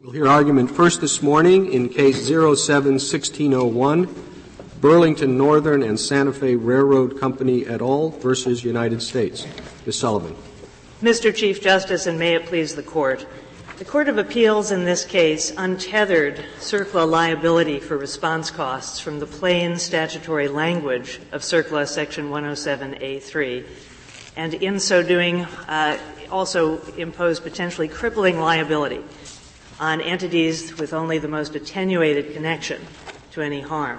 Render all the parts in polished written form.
We'll hear argument first this morning in Case 07-1601, Burlington Northern and Santa Fe Railroad Company et al. Versus United States. Ms. Sullivan. Mr. Chief Justice, and may it please the Court, the Court of Appeals in this case untethered CERCLA liability for response costs from the plain statutory language of CERCLA Section 107A3, and in so doing also imposed potentially crippling liability on entities with only the most attenuated connection to any harm.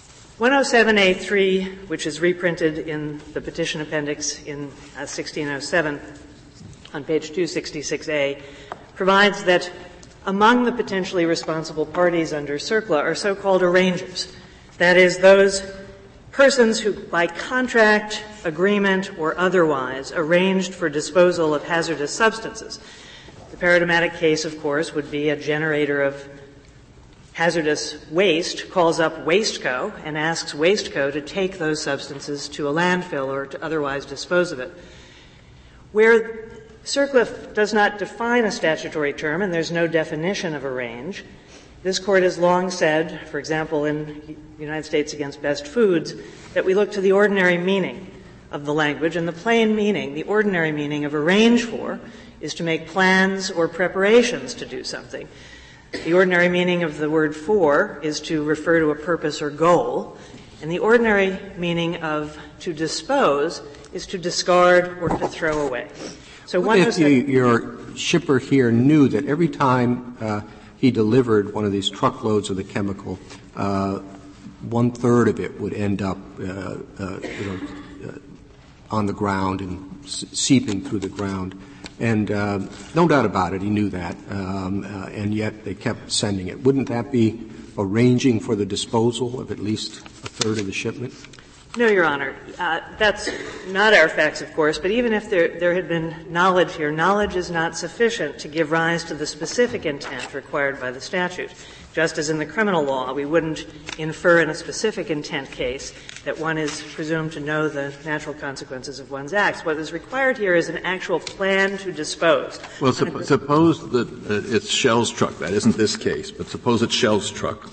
107A3, which is reprinted in the petition appendix in 1607 on page 266A, provides that among the potentially responsible parties under CERCLA are so-called arrangers. That is, those persons who, by contract, agreement, or otherwise, arranged for disposal of hazardous substances. The paradigmatic case, of course, would be a generator of hazardous waste calls up WasteCo and asks WasteCo to take those substances to a landfill or to otherwise dispose of it. Where CERCLA does not define a statutory term and there's no definition of arrange, this Court has long said, for example, in United States against Best Foods, that we look to the ordinary meaning of the language, and the plain meaning, the ordinary meaning of arrange for, is to make plans or preparations to do something. The ordinary meaning of the word for is to refer to a purpose or goal, and the ordinary meaning of to dispose is to discard or to throw away. So what if your shipper here knew that every time he delivered one of these truckloads of the chemical, 1/3 of it would end up on the ground and seeping through the ground? And no doubt about it, he knew that, and yet they kept sending it. Wouldn't that be arranging for the disposal of at least 1/3 of the shipment? No, Your Honor. That's not our facts, of course, but even if there had been knowledge here, knowledge is not sufficient to give rise to the specific intent required by the statute. Just as in the criminal law, we wouldn't infer in a specific intent case that one is presumed to know the natural consequences of one's acts. What is required here is an actual plan to dispose. Well, suppose that it's Shell's truck. That isn't this case, but suppose it's Shell's truck.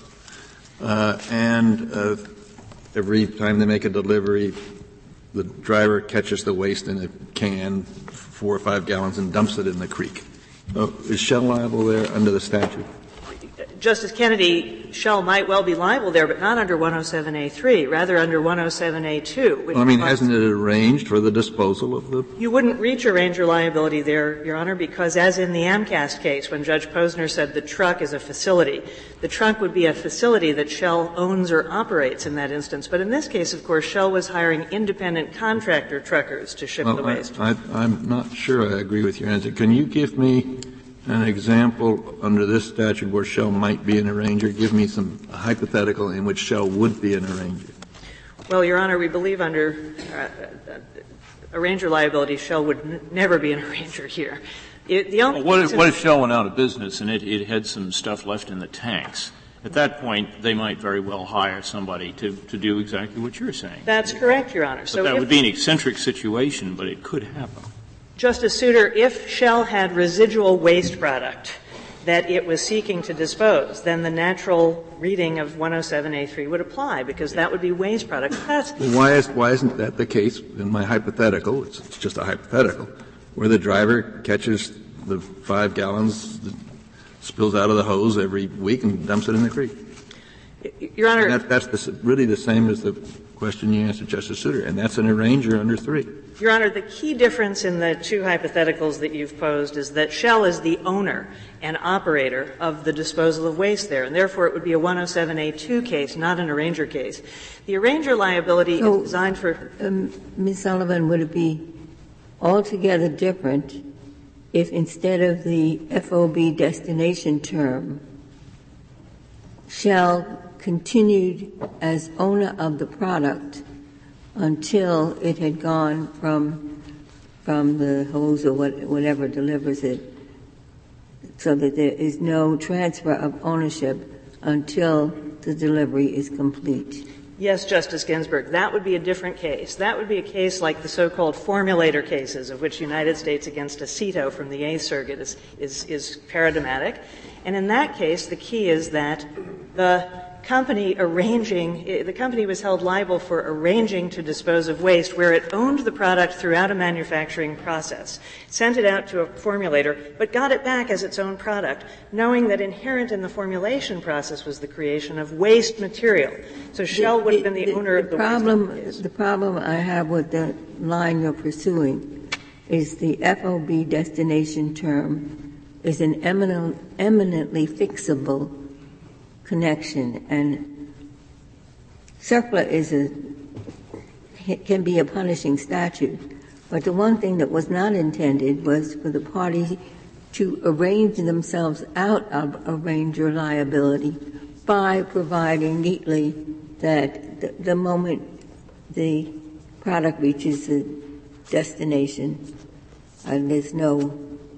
Every time they make a delivery, the driver catches the waste in a can, 4 or 5 gallons, and dumps it in the creek. Is Shell liable there under the statute? Justice Kennedy, Shell might well be liable there, but not under 107A3, rather under 107A2. Well, I mean, hasn't it arranged for the disposal of the? You wouldn't reach arranger liability there, Your Honor, because as in the Amcast case, when Judge Posner said the truck is a facility, the truck would be a facility that Shell owns or operates in that instance. But in this case, of course, Shell was hiring independent contractor truckers to ship the waste. I'm not sure I agree with your answer. Can you give me an example under this statute where Shell might be an arranger? Give me some hypothetical in which Shell would be an arranger. Well, Your Honor, we believe under arranger liability, Shell would never be an arranger here. What if Shell went out of business and it had some stuff left in the tanks? At that point, they might very well hire somebody to do exactly what you're saying. That's correct, Your Honor. So that would be an eccentric situation, but it could happen. Justice Souter, if Shell had residual waste product that it was seeking to dispose, then the natural reading of 107A3 would apply, because that would be waste product. Why isn't that the case in my hypothetical? It's just a hypothetical, where the driver catches the 5 gallons that spills out of the hose every week and dumps it in the creek. Your Honor, and that's really the same as the question you answered, Justice Souter, and that's an arranger under 3. Your Honor, the key difference in the two hypotheticals that you've posed is that Shell is the owner and operator of the disposal of waste there, and therefore it would be a 107A2 case, not an arranger case. The arranger liability is designed for Ms. Sullivan, would it be altogether different if instead of the FOB destination term, Shell continued as owner of the product until it had gone from the hose or whatever delivers it, so that there is no transfer of ownership until the delivery is complete? Yes, Justice Ginsburg, that would be a different case. That would be a case like the so-called formulator cases, of which United States against Aceto from the Eighth Circuit is paradigmatic. And in that case, the key is that the company was held liable for arranging to dispose of waste where it owned the product throughout a manufacturing process, sent it out to a formulator, but got it back as its own product, knowing that inherent in the formulation process was the creation of waste material. So Shell would have been the owner of the waste. The problem I have with the line you're pursuing is the FOB destination term is an eminently fixable connection, and CERCLA can be a punishing statute. But the one thing that was not intended was for the party to arrange themselves out of arranger liability by providing neatly that the moment the product reaches the destination, there's no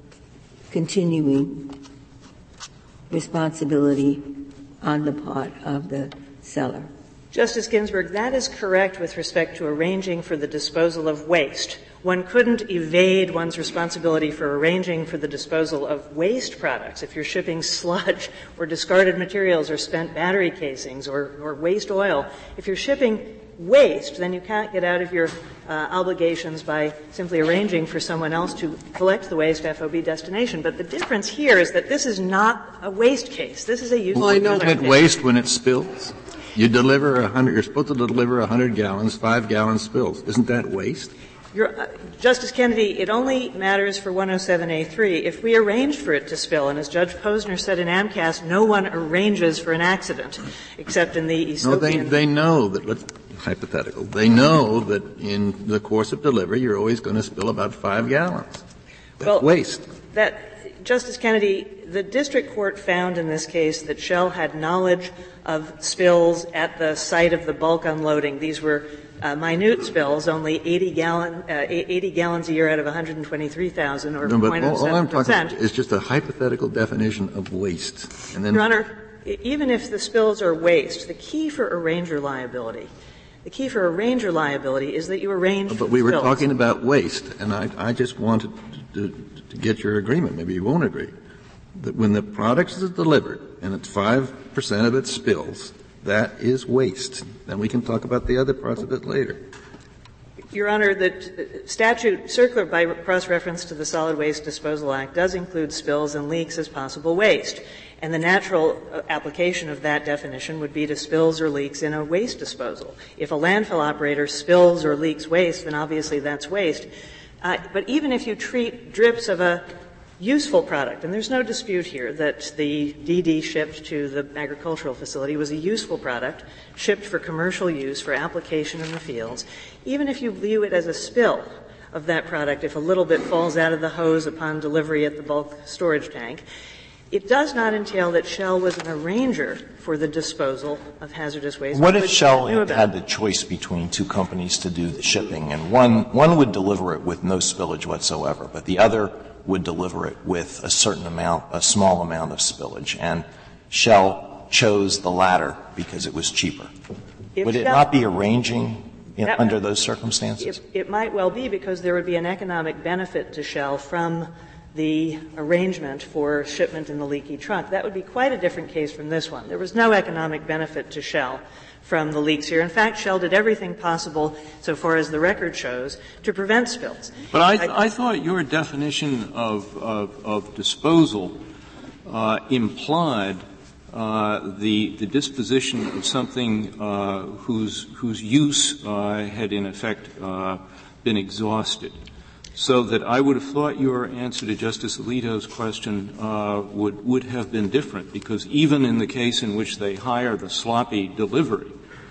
continuing responsibility on the part of the seller. Justice Ginsburg, that is correct with respect to arranging for the disposal of waste. One couldn't evade one's responsibility for arranging for the disposal of waste products. If you're shipping sludge or discarded materials or spent battery casings or waste oil, if you're shipping waste, then you can't get out of your obligations by simply arranging for someone else to collect the waste FOB destination. But the difference here is that this is not a waste case. This is a useful case. Isn't it waste when it spills? You're supposed to deliver 100 gallons, 5 gallons spills. Isn't that waste? Justice Kennedy, it only matters for 107A3 if we arrange for it to spill. And as Judge Posner said in AMCAS, no one arranges for an accident except in the Aesopian. No, they know that, hypothetical, they know that in the course of delivery you're always going to spill about 5 gallons. That's waste. Justice Kennedy, the district court found in this case that Shell had knowledge of spills at the site of the bulk unloading. These were minute spills, only 80 gallons a year out of 123,000 or 0.07%. But all I'm talking about is just a hypothetical definition of waste. And then, Your Honor, even if the spills are waste, the key for arranger liability is that you arrange for But we were spills. talking about waste, and I just wanted to get your agreement. Maybe you won't agree. That when the product is delivered and it's 5% of it spills, that is waste. Then we can talk about the other parts of it later. Your Honor, the statute, circular by cross-reference to the Solid Waste Disposal Act, does include spills and leaks as possible waste. And the natural application of that definition would be to spills or leaks in a waste disposal. If a landfill operator spills or leaks waste, then obviously that's waste. But even if you treat drips of a useful product, and there's no dispute here that the DD shipped to the agricultural facility was a useful product, shipped for commercial use, for application in the fields, even if you view it as a spill of that product, if a little bit falls out of the hose upon delivery at the bulk storage tank, it does not entail that Shell was an arranger for the disposal of hazardous waste. What if Shell had the choice between two companies to do the shipping, and one would deliver it with no spillage whatsoever, but the other would deliver it with a small amount of spillage, and Shell chose the latter because it was cheaper? Would it not be arranging under those circumstances? It might well be, because there would be an economic benefit to Shell from the arrangement for shipment in the leaky truck. That would be quite a different case from this one. There was no economic benefit to Shell from the leaks here. In fact, Shell did everything possible, so far as the record shows, to prevent spills. But I thought your definition of disposal implied the disposition of something whose use had in effect been exhausted. So that I would have thought your answer to Justice Alito's question would have been different, because even in the case in which they hire the sloppy delivery,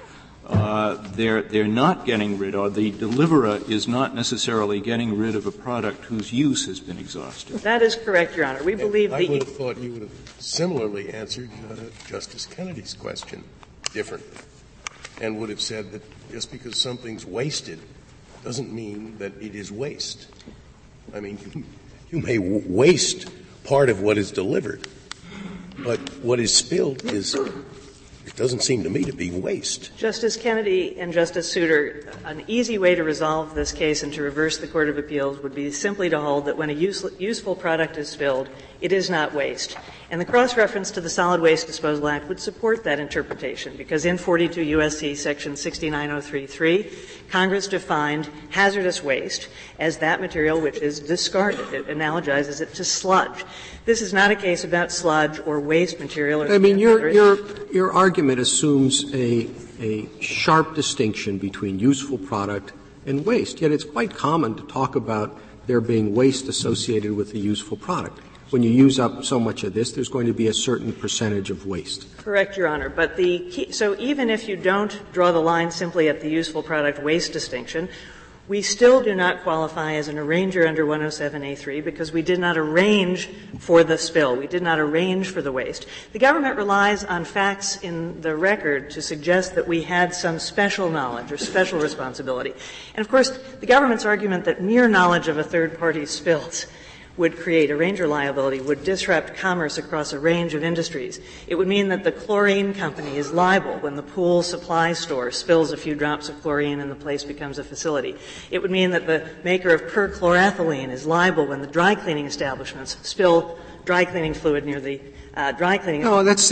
they're not getting rid of, the deliverer is not necessarily getting rid of a product whose use has been exhausted. That is correct, Your Honor. We believe I would have thought you would have similarly answered Justice Kennedy's question differently, and would have said that just because something's wasted doesn't mean that it is waste. I mean, you may waste part of what is delivered, but what is spilled is It doesn't seem to me to be waste. Justice Kennedy and Justice Souter, an easy way to resolve this case and to reverse the Court of Appeals would be simply to hold that when a useful product is spilled, it is not waste. And the cross-reference to the Solid Waste Disposal Act would support that interpretation, because in 42 U.S.C. section 69033, Congress defined hazardous waste as that material which is discarded. It analogizes it to sludge. This is not a case about sludge or waste material. I mean, your argument assumes a sharp distinction between useful product and waste, yet it's quite common to talk about there being waste associated with the useful product. When you use up so much of this, there's going to be a certain percentage of waste. Correct, Your Honor. But so even if you don't draw the line simply at the useful product waste distinction, we still do not qualify as an arranger under 107A3 because we did not arrange for the spill. We did not arrange for the waste. The government relies on facts in the record to suggest that we had some special knowledge or special responsibility. And, of course, the government's argument that mere knowledge of a third party's spills would create arranger liability would disrupt commerce across a range of industries. It would mean that the chlorine company is liable when the pool supply store spills a few drops of chlorine and the place becomes a facility. It would mean that the maker of perchloroethylene is liable when the dry cleaning establishments spill dry cleaning fluid near the dry cleaning. No, that's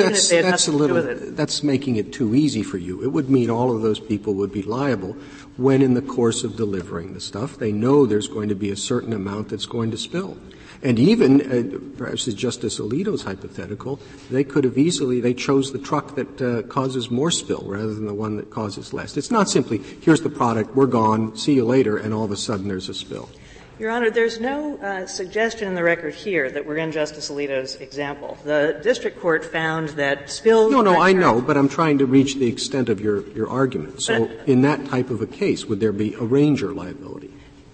making it too easy for you. It would mean all of those people would be liable when in the course of delivering the stuff, they know there's going to be a certain amount that's going to spill. And even, perhaps as Justice Alito's hypothetical, they could have they chose the truck that causes more spill rather than the one that causes less. It's not simply, here's the product, we're gone, see you later, and all of a sudden there's a spill. Your Honor, there's no suggestion in the record here that we're in Justice Alito's example. The district court found that spills. No, I know, but I'm trying to reach the extent of your argument. So in that type of a case, would there be arranger liability?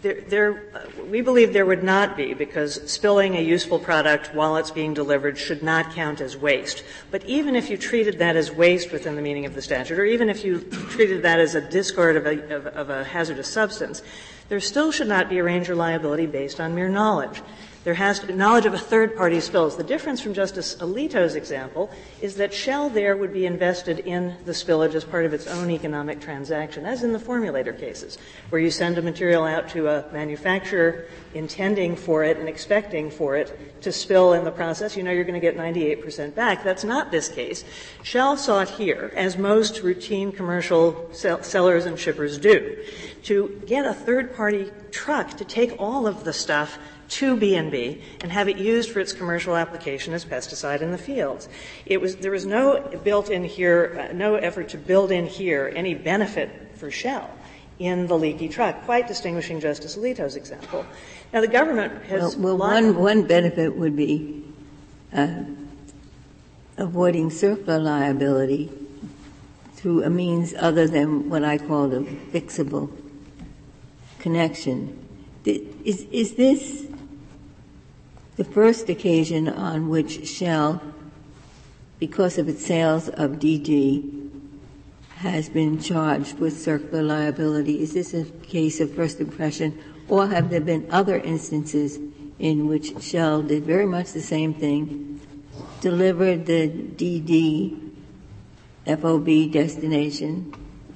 We believe there would not be, because spilling a useful product while it's being delivered should not count as waste. But even if you treated that as waste within the meaning of the statute, or even if you treated that as a discard of a hazardous substance, there still should not be arranger liability based on mere knowledge. There has to be knowledge of a third-party spills. The difference from Justice Alito's example is that Shell there would be invested in the spillage as part of its own economic transaction, as in the formulator cases, where you send a material out to a manufacturer intending for it and expecting for it to spill in the process. You know you're going to get 98% back. That's not this case. Shell sought here, as most routine commercial sellers and shippers do, to get a third-party truck to take all of the stuff to B&B and have it used for its commercial application as pesticide in the fields. There was no built-in here, no effort to build in here any benefit for Shell in the leaky truck, quite distinguishing Justice Alito's example. Now, the government has one benefit would be avoiding CERCLA liability through a means other than what I call the fixable connection. Is this the first occasion on which Shell, because of its sales of DG, has been charged with CERCLA liability? Is this a case of first impression, or have there been other instances in which Shell did very much the same thing, delivered the DD FOB destination?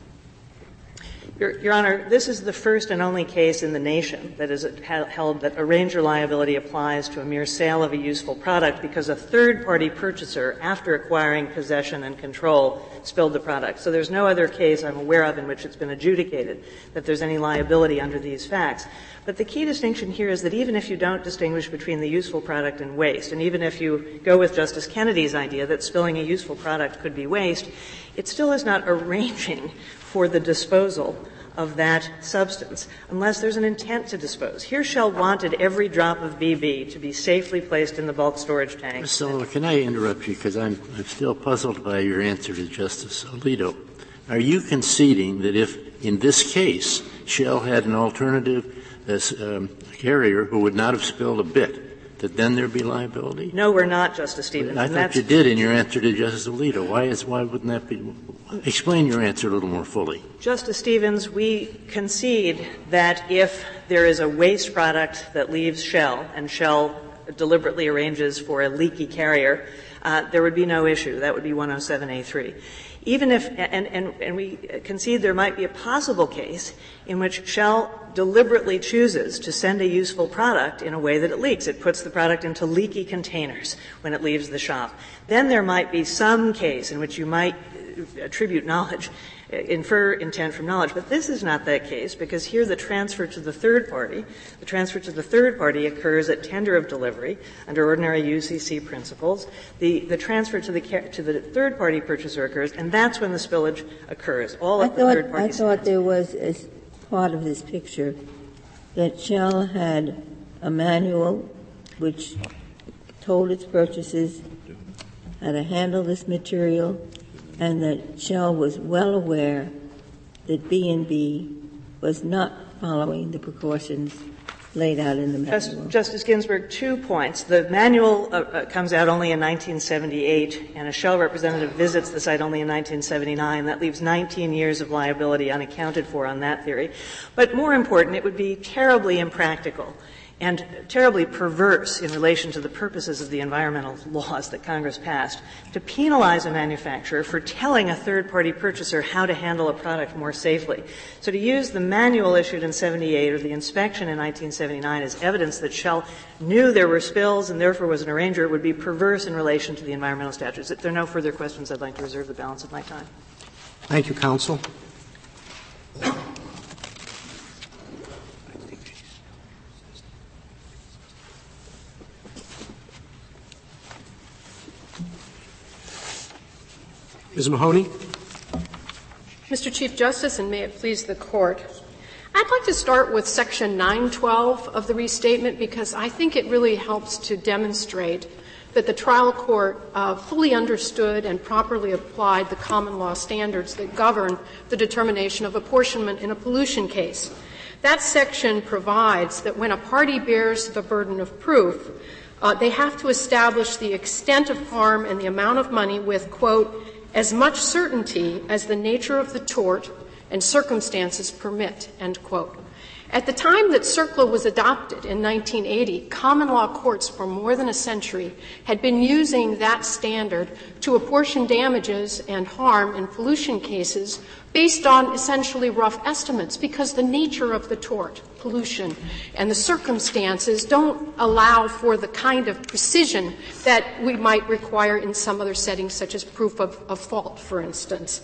Your Honor, this is the first and only case in the nation that is held that arranger liability applies to a mere sale of a useful product because a third-party purchaser, after acquiring possession and control, spilled the product. So there's no other case I'm aware of in which it's been adjudicated that there's any liability under these facts. But the key distinction here is that even if you don't distinguish between the useful product and waste, and even if you go with Justice Kennedy's idea that spilling a useful product could be waste, it still is not arranging for the disposal of that substance unless there's an intent to dispose. Here Shell wanted every drop of BB to be safely placed in the bulk storage tank. Mr. Sullivan, can I interrupt you because I'm still puzzled by your answer to Justice Alito. Are you conceding that if, in this case, Shell had an alternative carrier who would not have spilled a bit, that then there'd be liability? No, we're not, Justice Stevens. I thought you did in your answer to Justice Alito. Why wouldn't that be? Explain your answer a little more fully. Justice Stevens, we concede that if there is a waste product that leaves Shell and Shell deliberately arranges for a leaky carrier, there would be no issue. That would be 107A3. Even if, and we concede there might be a possible case in which Shell deliberately chooses to send a useful product in a way that it leaks. It puts the product into leaky containers when it leaves the shop. Then there might be some case in which you might attribute knowledge, infer intent from knowledge. But this is not that case, because here the transfer to the third party occurs at tender of delivery under ordinary UCC principles. The transfer to the third party purchaser occurs, and that's when the spillage occurs. All at the third party. I thought there was, as part of this picture, that Shell had a manual which told its purchasers how to handle this material, and that Shell was well aware that B&B was not following the precautions laid out in the manual. Justice Ginsburg, 2 points. The manual comes out only in 1978, and a Shell representative visits the site only in 1979. That leaves 19 years of liability unaccounted for on that theory. But more important, it would be terribly impractical and terribly perverse in relation to the purposes of the environmental laws that Congress passed to penalize a manufacturer for telling a third-party purchaser how to handle a product more safely. So to use the manual issued in 78 or the inspection in 1979 as evidence that Shell knew there were spills and therefore was an arranger would be perverse in relation to the environmental statutes. If there are no further questions, I'd like to reserve the balance of my time. Thank you, counsel. Ms. Mahoney. Mr. Chief Justice, and may it please the Court, I'd like to start with Section 912 of the restatement because I think it really helps to demonstrate that the trial court fully understood and properly applied the common law standards that govern the determination of apportionment in a pollution case. That section provides that when a party bears the burden of proof, they have to establish the extent of harm and the amount of money with, quote, as much certainty as the nature of the tort and circumstances permit, end quote. At the time that CERCLA was adopted in 1980, common law courts for more than a century had been using that standard to apportion damages and harm in pollution cases based on essentially rough estimates because the nature of the tort, pollution, and the circumstances don't allow for the kind of precision that we might require in some other settings, such as proof of fault, for instance.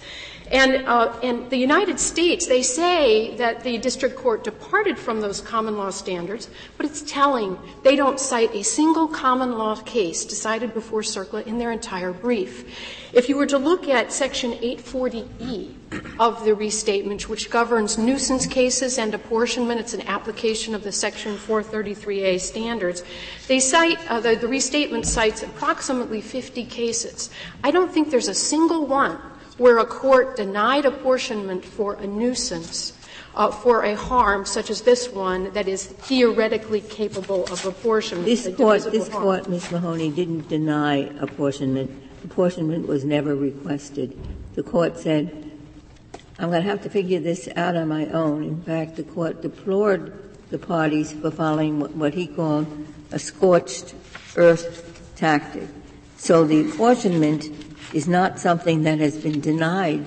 And the United States, they say that the district court departed from those common law standards, but it's telling they don't cite a single common law case decided before CERCLA in their entire brief. If you were to look at Section 840E of the restatement, which governs nuisance cases and apportionment, it's an application of the Section 433A standards, they cite, the restatement cites approximately 50 cases. I don't think there's a single one where a court denied apportionment for a nuisance, for a harm such as this one that is theoretically capable of apportionment. This court, Ms. Mahoney, didn't deny apportionment. Apportionment was never requested. The court said, I'm going to have to figure this out on my own. In fact, the court deplored the parties for following what he called a scorched earth tactic. So the apportionment is not something that has been denied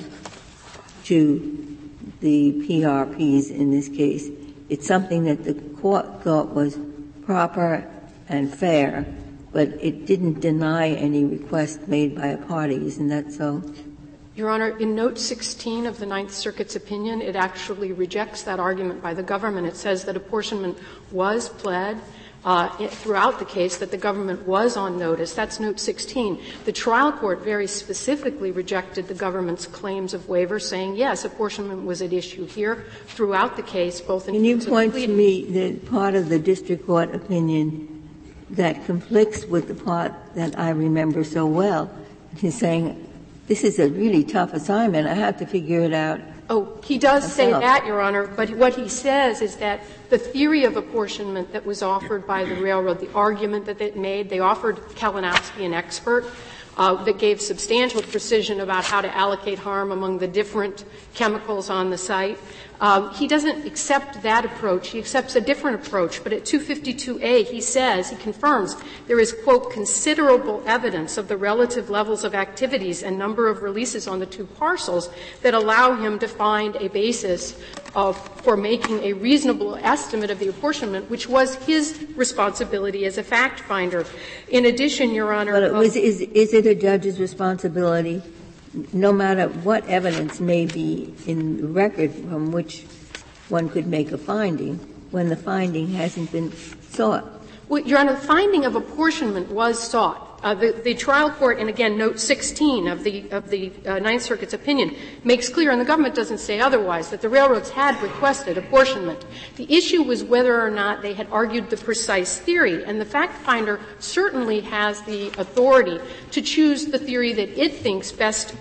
to the PRPs in this case. It's something that the court thought was proper and fair, but it didn't deny any request made by a party. Isn't that so? Your Honor, in Note 16 of the Ninth Circuit's opinion, it actually rejects that argument by the government. It says that apportionment was pled throughout the case, that the government was on notice. That's Note 16. The trial court very specifically rejected the government's claims of waiver, saying, yes, apportionment was at issue here throughout the case, both in Can you point to me the part of the district court opinion that conflicts with the part that I remember so well? He's saying, this is a really tough assignment. I have to figure it out. Oh, he does say that, Your Honor, but what he says is that the theory of apportionment that was offered by the railroad, the argument that it made, they offered Kalinowski an expert that gave substantial precision about how to allocate harm among the different chemicals on the site. He doesn't accept that approach. He accepts a different approach. But at 252A, he confirms there is, quote, considerable evidence of the relative levels of activities and number of releases on the two parcels that allow him to find a basis for making a reasonable estimate of the apportionment, which was his responsibility as a fact finder. In addition, Your Honor. But is it a judge's responsibility, no matter what evidence may be in the record from which one could make a finding, when the finding hasn't been sought? Well, Your Honor, the finding of apportionment was sought. The trial court, and again, note 16 of the Ninth Circuit's opinion, makes clear, and the government doesn't say otherwise, that the railroads had requested apportionment. The issue was whether or not they had argued the precise theory, and the fact finder certainly has the authority to choose the theory that it thinks best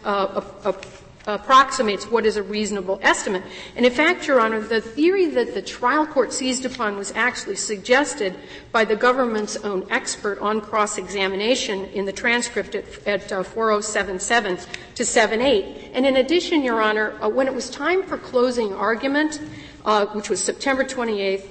approximates what is a reasonable estimate. And in fact, Your Honor, the theory that the trial court seized upon was actually suggested by the government's own expert on cross-examination in the transcript at 4077 to 78. And in addition, Your Honor, when it was time for closing argument, which was September 28th,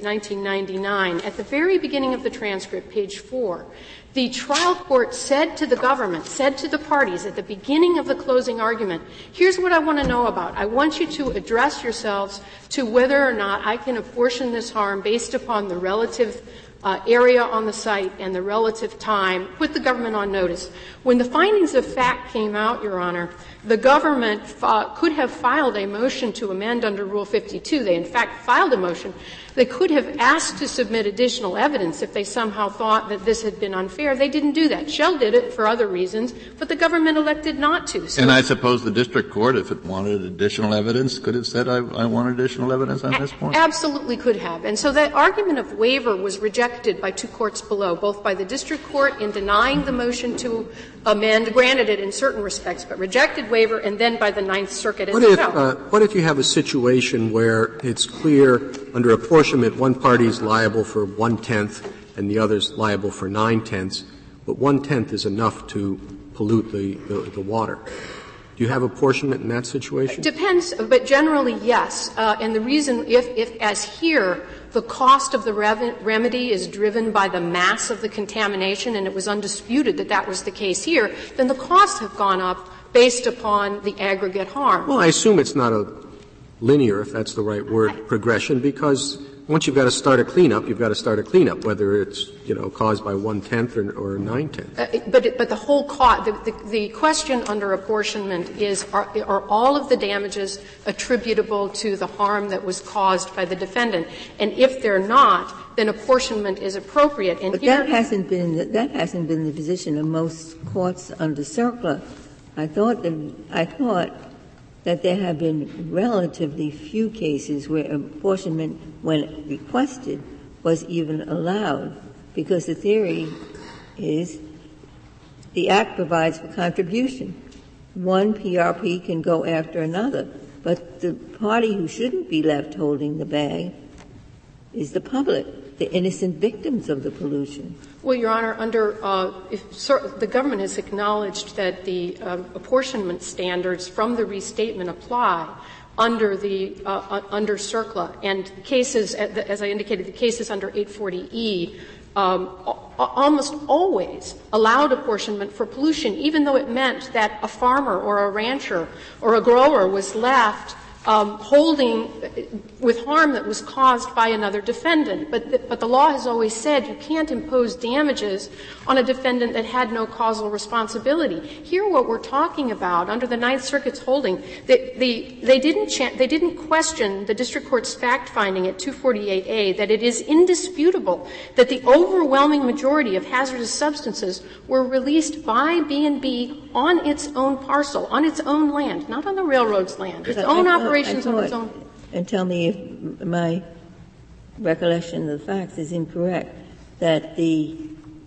1999, at the very beginning of the transcript, page 4, the trial court said to the government, said to the parties at the beginning of the closing argument, here's what I want to know about. I want you to address yourselves to whether or not I can apportion this harm based upon the relative area on the site and the relative time, put the government on notice. When the findings of fact came out, Your Honor, the government could have filed a motion to amend under Rule 52. They, in fact, filed a motion. They could have asked to submit additional evidence if they somehow thought that this had been unfair. They didn't do that. Shell did it for other reasons, but the government elected not to. So and I suppose the district court, if it wanted additional evidence, could have said, I want additional evidence on this point? Absolutely could have. And so that argument of waiver was rejected by two courts below, both by the district court in denying the motion to amend, granted it in certain respects, but rejected waiver, and then by the Ninth Circuit as well. What if you have a situation where it's clear under apportionment one party is liable for 1/10 and the other's liable for 9/10, but 1/10 is enough to pollute the water? Do you have apportionment in that situation? It depends, but generally, yes. And the reason, if as here, the cost of the remedy is driven by the mass of the contamination, and it was undisputed that that was the case here, then the costs have gone up based upon the aggregate harm. Well, I assume it's not a linear, if that's the right word, progression, because once you've got to start a cleanup, you've got to start a cleanup, whether it's, caused by 1/10 or 9/10. But the whole cost, the question under apportionment is, are all of the damages attributable to the harm that was caused by the defendant? And if they're not, then apportionment is appropriate. And but that hasn't been the position of most courts under CERCLA. I thought that there have been relatively few cases where apportionment, when requested, was even allowed, because the theory is the Act provides for contribution. One PRP can go after another, but the party who shouldn't be left holding the bag is the public, the innocent victims of the pollution. Well, Your Honor, the government has acknowledged that the apportionment standards from the restatement apply under CERCLA, and cases, as I indicated, the cases under 840E almost always allowed apportionment for pollution, even though it meant that a farmer or a rancher or a grower was left holding with harm that was caused by another defendant. But the law has always said you can't impose damages on a defendant that had no causal responsibility. Here, what we're talking about under the Ninth Circuit's holding, they didn't question the district court's fact finding at 248A that it is indisputable that the overwhelming majority of hazardous substances were released by B&B on its own parcel, on its own land, not on the railroad's land, its own operations on its own. And tell me if my recollection of the facts is incorrect, that the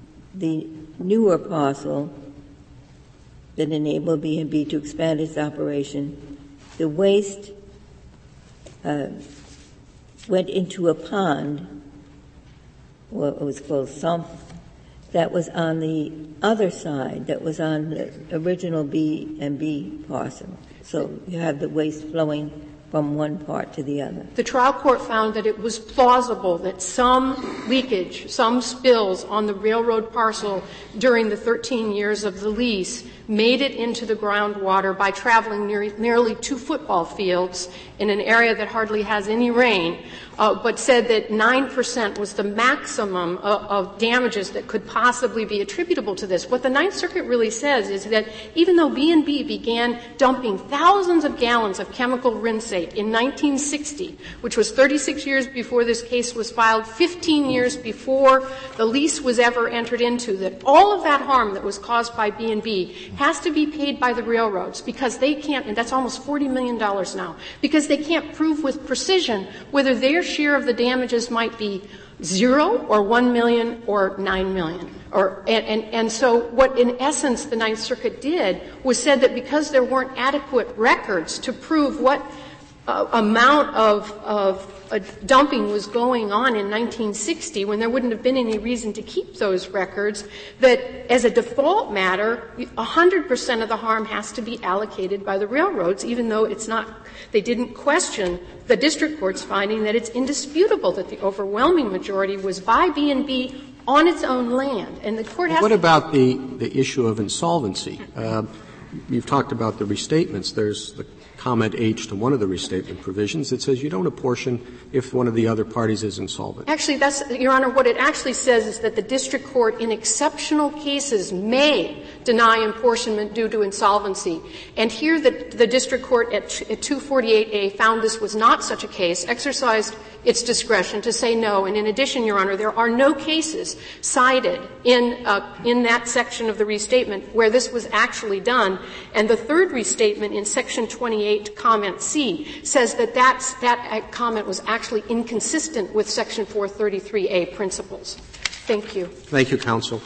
newer parcel that enabled B&B to expand its operation, the waste went into a pond, or it was called sump, that was on the other side, that was on the original B&B parcel. So you have the waste flowing from one part to the other? The trial court found that it was plausible that some leakage, some spills on the railroad parcel during the 13 years of the lease made it into the groundwater by traveling nearly 2 football fields in an area that hardly has any rain, but said that 9% was the maximum of damages that could possibly be attributable to this. What the Ninth Circuit really says is that even though B&B began dumping thousands of gallons of chemical rinsate in 1960, which was 36 years before this case was filed, 15 years before the lease was ever entered into, that all of that harm that was caused by B&B has to be paid by the railroads because they can't, and that's almost $40 million now, because they can't prove with precision whether their share of the damages might be 0 or 1 million or 9 million. And so what in essence the Ninth Circuit did was said that because there weren't adequate records to prove what amount of dumping was going on in 1960 when there wouldn't have been any reason to keep those records, that as a default matter, 100% of the harm has to be allocated by the railroads, even though it's not, they didn't question the district court's finding that it's indisputable that the overwhelming majority was by B&B on its own land. And the court has What about the issue of insolvency? You've talked about the restatements. There's the comment H to one of the restatement provisions that says you don't apportion if one of the other parties is insolvent. Actually, that's, Your Honor, what it actually says is that the district court in exceptional cases may deny apportionment due to insolvency. And here the district court at 248A found this was not such a case, exercised its discretion to say no. And in addition, Your Honor, there are no cases cited in that section of the restatement where this was actually done. And the third restatement in section 28, comment C, says that that comment was actually inconsistent with section 433A principles. Thank you. Thank you, counsel.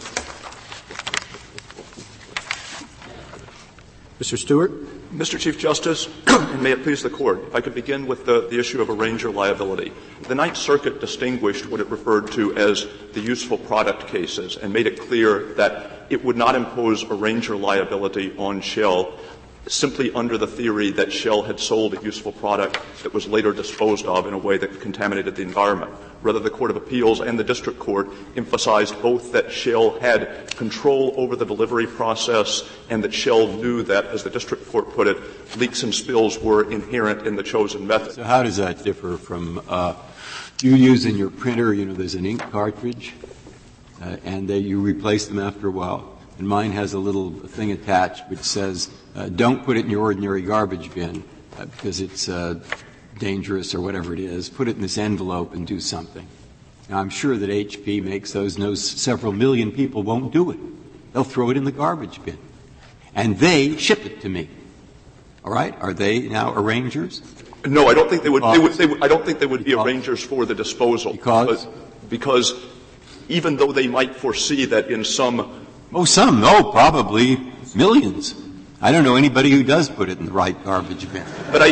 Mr. Stewart. Mr. Chief Justice, and may it please the Court, if I could begin with the issue of arranger liability. The Ninth Circuit distinguished what it referred to as the useful product cases and made it clear that it would not impose arranger liability on Shell simply under the theory that Shell had sold a useful product that was later disposed of in a way that contaminated the environment. Rather, the Court of Appeals and the District Court emphasized both that Shell had control over the delivery process and that Shell knew that, as the District Court put it, leaks and spills were inherent in the chosen method. So how does that differ from you use in your printer, there's an ink cartridge, and you replace them after a while. And mine has a little thing attached which says, don't put it in your ordinary garbage bin because it's dangerous or whatever it is. Put it in this envelope and do something. Now, I'm sure that HP makes those, knows several million people won't do it. They'll throw it in the garbage bin. And they ship it to me. All right? Are they now arrangers? No, I don't think they would. I don't think they would be arrangers for the disposal. Because even though they might foresee that in some probably millions. I don't know anybody who does put it in the right garbage bin.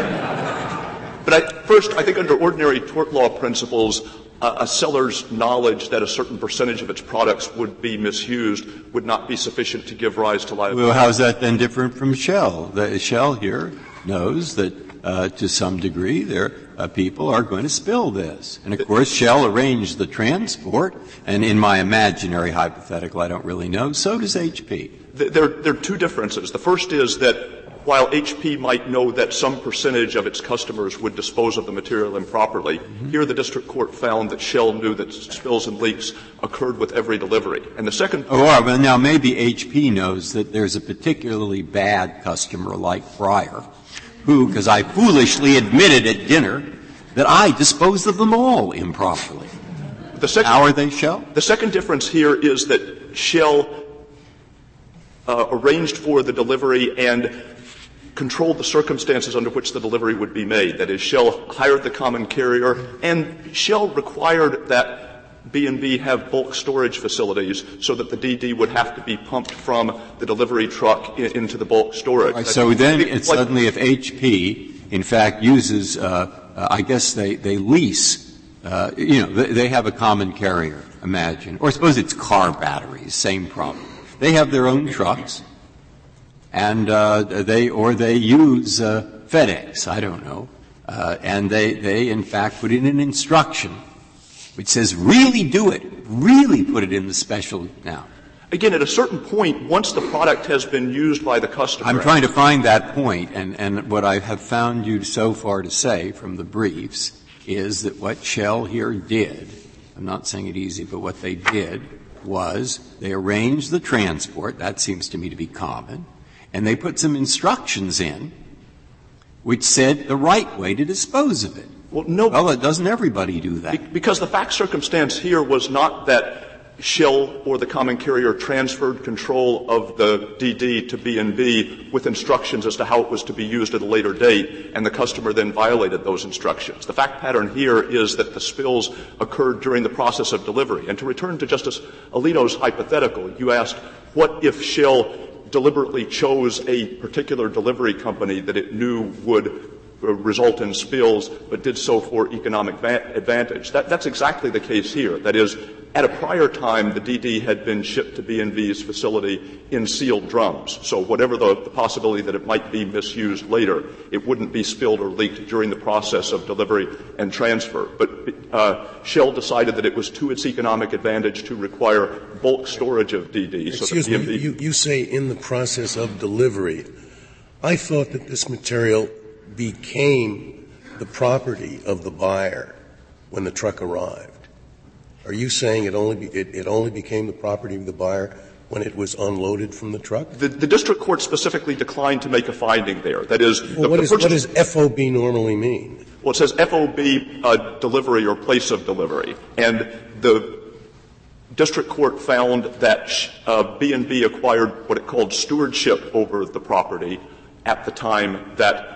First, I think under ordinary tort law principles, a seller's knowledge that a certain percentage of its products would be misused would not be sufficient to give rise to liability. Well, how is that then different from Shell? The Shell here knows that to some degree their people are going to spill this. And, of course, Shell arranged the transport, and in my imaginary hypothetical, I don't really know, so does HP. There are two differences. The first is that while HP might know that some percentage of its customers would dispose of the material improperly, here the district court found that Shell knew that spills and leaks occurred with every delivery. And the second well, now maybe HP knows that there's a particularly bad customer like Fryer who, because I foolishly admitted at dinner that I disposed of them all improperly. How are they Shell? The second difference here is that Shell arranged for the delivery and controlled the circumstances under which the delivery would be made. That is, Shell hired the common carrier, and Shell required that B&B have bulk storage facilities so that the DD would have to be pumped from the delivery truck into the bulk storage. Right, so then it's suddenly if HP, in fact, uses, I guess they lease, they have a common carrier, imagine. Or suppose it's car batteries, same problem. They have their own trucks, and they use FedEx, I don't know, And they in fact put in an instruction which says, really do it, really put it in the special now. Again, at a certain point, once the product has been used by the customer. I'm trying to find that point, and what I have found you so far to say from the briefs is that what Shell here did, I'm not saying it easy, but what they did was they arranged the transport, that seems to me to be common, and they put some instructions in which said the right way to dispose of it. Well, doesn't everybody do that? Because the fact circumstance here was not that Shell or the common carrier transferred control of the DD to B&B with instructions as to how it was to be used at a later date, and the customer then violated those instructions. The fact pattern here is that the spills occurred during the process of delivery. And to return to Justice Alito's hypothetical, you asked, what if Shell deliberately chose a particular delivery company that it knew would result in spills, but did so for economic advantage? That's exactly the case here. That is, at a prior time, the DD had been shipped to B&B's facility in sealed drums. So whatever the possibility that it might be misused later, it wouldn't be spilled or leaked during the process of delivery and transfer. But Shell decided that it was to its economic advantage to require bulk storage of DD. Excuse me, you say in the process of delivery. I thought that this material became the property of the buyer when the truck arrived. Are you saying it only became the property of the buyer when it was unloaded from the truck? The district court specifically declined to make a finding there. That is, what does FOB normally mean? Well, it says FOB delivery or place of delivery, and the district court found that B&B acquired what it called stewardship over the property at the time that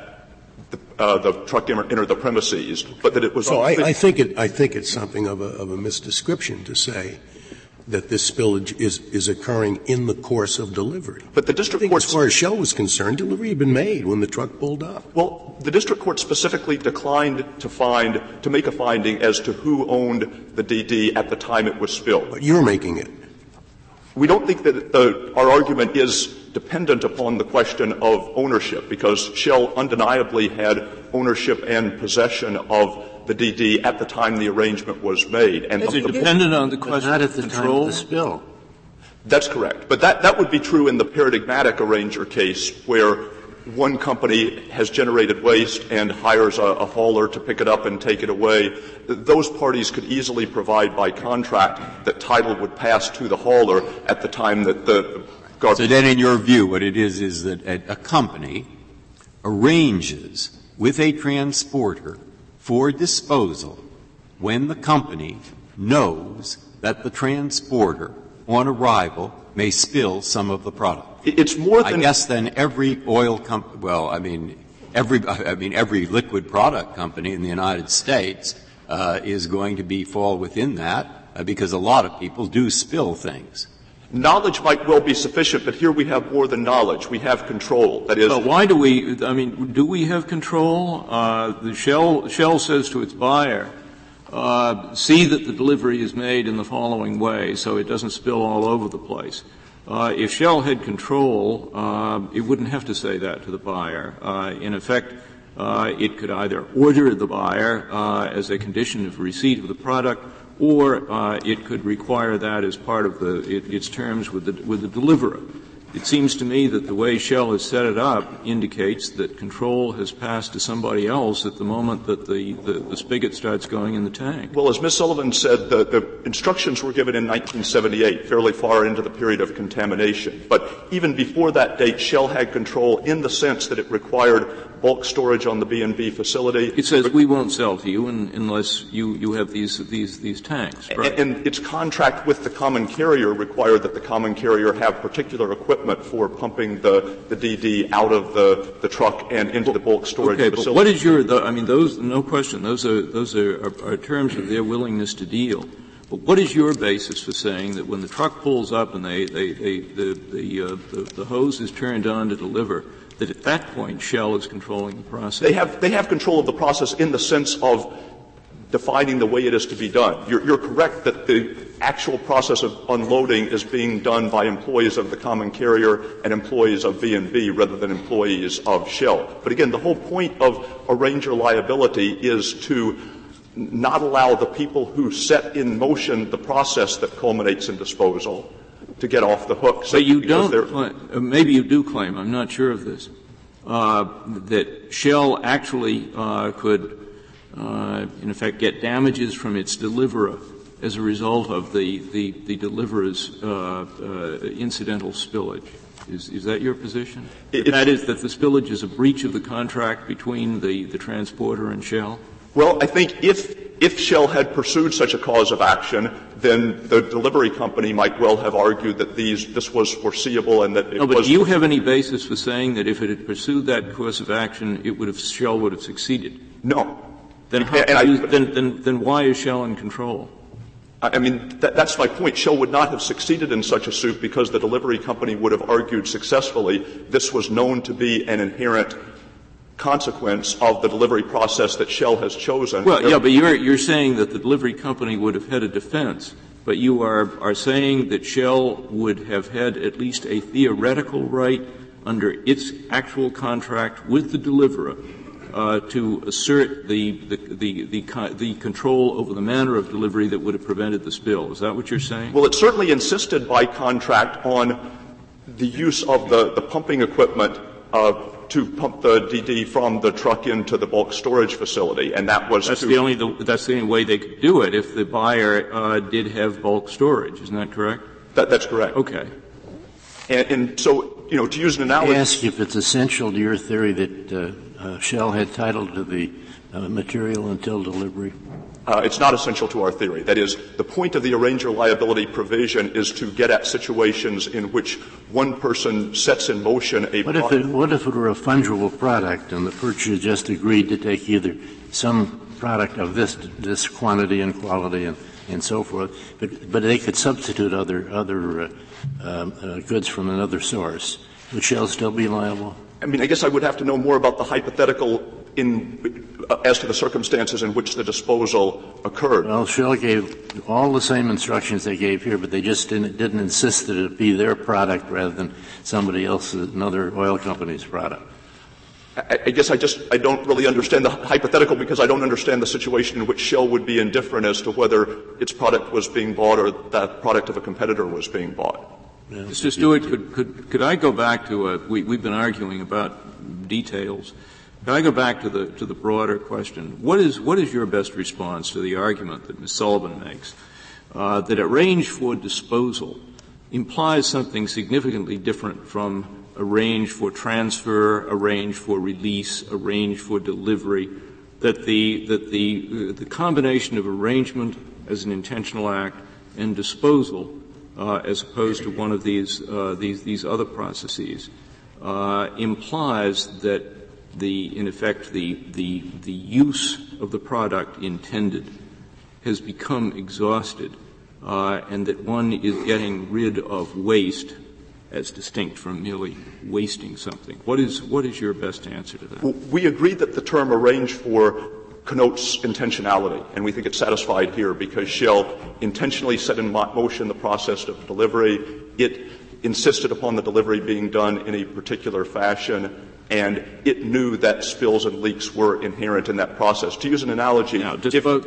the truck entered the premises, but that it was. So I think it's something of a misdescription to say that this spillage is occurring in the course of delivery. But the district court, as far as Shell was concerned, delivery had been made when the truck pulled up. Well, the district court specifically declined to make a finding as to who owned the DD at the time it was spilled. But you're making it. We don't think that our argument is dependent upon the question of ownership, because Shell undeniably had ownership and possession of the DD at the time the arrangement was made. And is it dependent on the question not at of the control? time of the spill. That's correct. But that would be true in the paradigmatic arranger case, where one company has generated waste and hires a hauler to pick it up and take it away. Those parties could easily provide by contract that title would pass to the hauler at the time that the garbage. So then in your view, what it is that a company arranges with a transporter for disposal when the company knows that the transporter on arrival may spill some of the product. It's more than, I guess, than every oil company. Well, every liquid product company in the United States is going to fall within that because a lot of people do spill things. Knowledge might well be sufficient, but here we have more than knowledge. We have control. That is, why do we? I mean, do we have control? The Shell says to its buyer, see that the delivery is made in the following way so it doesn't spill all over the place. If Shell had control, it wouldn't have to say that to the buyer. In effect, it could either order the buyer as a condition of receipt of the product, or it could require that as part of its terms with the deliverer. It seems to me that the way Shell has set it up indicates that control has passed to somebody else at the moment that the spigot starts going in the tank. Well, as Ms. Sullivan said, the instructions were given in 1978, fairly far into the period of contamination. But even before that date, Shell had control in the sense that it required bulk storage on the B&B facility. It says we won't sell to you unless you have these tanks. Right? And its contract with the common carrier required that the common carrier have particular equipment for pumping the DD out of the truck and into the bulk storage facility. But what is those, no question, those are terms of their willingness to deal. But what is your basis for saying that when the truck pulls up and the hose is turned on to deliver, that at that point Shell is controlling the process? They have control of the process in the sense of defining the way it is to be done. You're correct that the actual process of unloading is being done by employees of the common carrier and employees of V&B rather than employees of Shell. But again, the whole point of arranger liability is to not allow the people who set in motion the process that culminates in disposal to get off the hook. So you don't maybe you do claim, I'm not sure of this, that Shell actually could in effect get damages from its deliverer as a result of the deliverer's incidental spillage. Is that your position? That is, that the spillage is a breach of the contract between the transporter and Shell? Well, I think if Shell had pursued such a cause of action, then the delivery company might well have argued that this was foreseeable and that it was. No, but do you have any basis for saying that if it had pursued that course of action, Shell would have succeeded? No. Then why is Shell in control? I mean, that's my point. Shell would not have succeeded in such a suit because the delivery company would have argued successfully this was known to be an inherent consequence of the delivery process that Shell has chosen. Well, yeah, but you're saying that the delivery company would have had a defense, but you are saying that Shell would have had at least a theoretical right under its actual contract with the deliverer to assert the control over the manner of delivery that would have prevented the spill. Is that what you're saying? Well, it certainly insisted by contract on the use of the pumping equipment to pump the DD from the truck into the bulk storage facility, and that was that's the only way they could do it if the buyer did have bulk storage. Isn't that correct? That's correct. Okay. And so, to use an analogy, I ask if it's essential to your theory that Shell had title to the material until delivery. It's not essential to our theory. That is, the point of the arranger liability provision is to get at situations in which one person sets in motion a What if it were a fungible product and the purchaser just agreed to take either some product of this quantity and quality and so forth, but they could substitute other goods from another source? Would Shell still be liable? I mean, I guess I would have to know more about the hypothetical as to the circumstances in which the disposal occurred. Well, Shell gave all the same instructions they gave here, but they just didn't insist that it be their product rather than somebody else's, another oil company's product. I guess I don't really understand the hypothetical because I don't understand the situation in which Shell would be indifferent as to whether its product was being bought or that product of a competitor was being bought. Yeah. Mr. Stewart, could I go back to we've been arguing about details. Could I go back to the broader question? What is your best response to the argument that Ms. Sullivan makes that arrange for disposal implies something significantly different from arrange for transfer, arrange for release, arrange for delivery, that the combination of arrangement as an intentional act and disposal as opposed to one of these other processes implies that in effect the use of the product intended has become exhausted and that one is getting rid of waste as distinct from merely wasting something. What is your best answer to that? Well, we agree that the term arrange for connotes intentionality, and we think it's satisfied here because Shell intentionally set in motion the process of delivery. It insisted upon the delivery being done in a particular fashion, and it knew that spills and leaks were inherent in that process. To use an analogy, but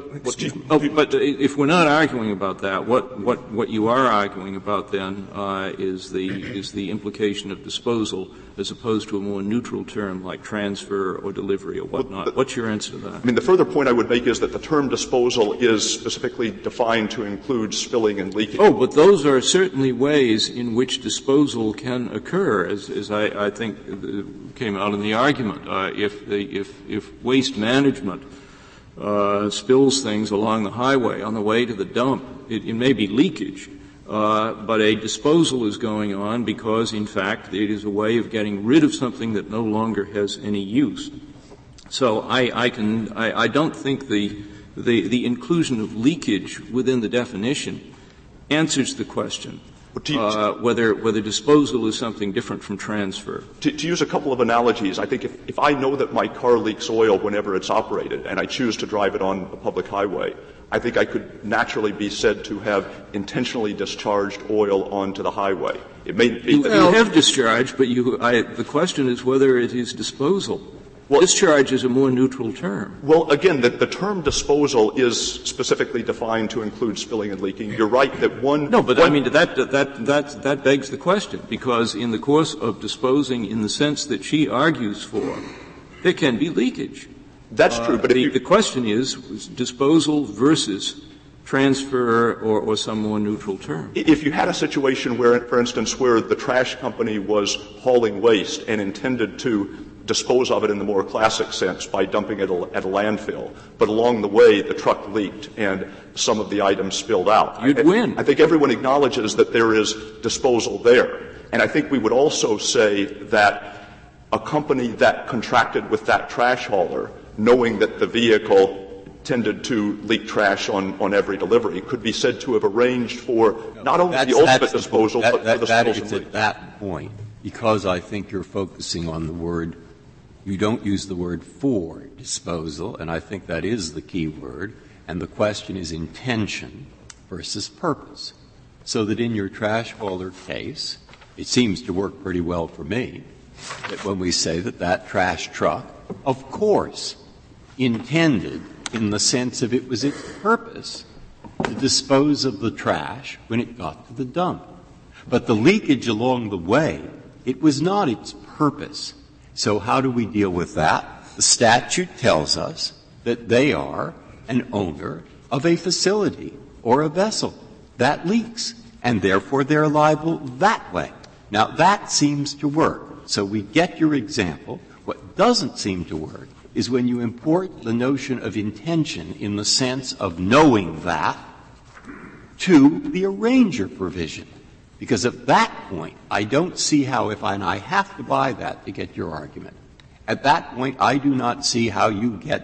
if we're not arguing about that, what you are arguing about then is the implication of disposal as opposed to a more neutral term like transfer or delivery or whatnot. What's your answer to that? I mean, the further point I would make is that the term disposal is specifically defined to include spilling and leaking. Oh, but those are certainly ways in which disposal can occur, as I think came out in the argument. If waste management spills things along the highway on the way to the dump, it may be leakage. But a disposal is going on because, in fact, it is a way of getting rid of something that no longer has any use. So I don't think the inclusion of leakage within the definition answers the question whether disposal is something different from transfer. To use a couple of analogies, I think if I know that my car leaks oil whenever it's operated and I choose to drive it on a public highway, I think I could naturally be said to have intentionally discharged oil onto the highway. It may be you have discharged, but the question is whether it is disposal. Well, discharge is a more neutral term. Well, again, the term disposal is specifically defined to include spilling and leaking. You're right that No, but I mean, that begs the question, because in the course of disposing in the sense that she argues for, there can be leakage. That's true, but the question is disposal versus transfer or some more neutral term. If you had a situation where, for instance, where the trash company was hauling waste and intended to dispose of it in the more classic sense by dumping it at a landfill, but along the way the truck leaked and some of the items spilled out. You'd win. I think everyone acknowledges that there is disposal there. And I think we would also say that a company that contracted with that trash hauler, knowing that the vehicle tended to leak trash on every delivery, could be said to have arranged for not only the ultimate disposal, but for the disposal. It's at that point, because I think you're focusing on the word, you don't use the word for disposal, and I think that is the key word, and the question is intention versus purpose. So that in your trash hauler case, it seems to work pretty well for me, that when we say that trash truck, of course, intended in the sense of it was its purpose to dispose of the trash when it got to the dump. But the leakage along the way, it was not its purpose. So how do we deal with that? The statute tells us that they are an owner of a facility or a vessel that leaks, and therefore they're liable that way. Now, that seems to work. So we get your example. What doesn't seem to work is when you import the notion of intention in the sense of knowing that to the arranger provision. Because at that point, I don't see how and I have to buy that to get your argument. At that point, I do not see how you get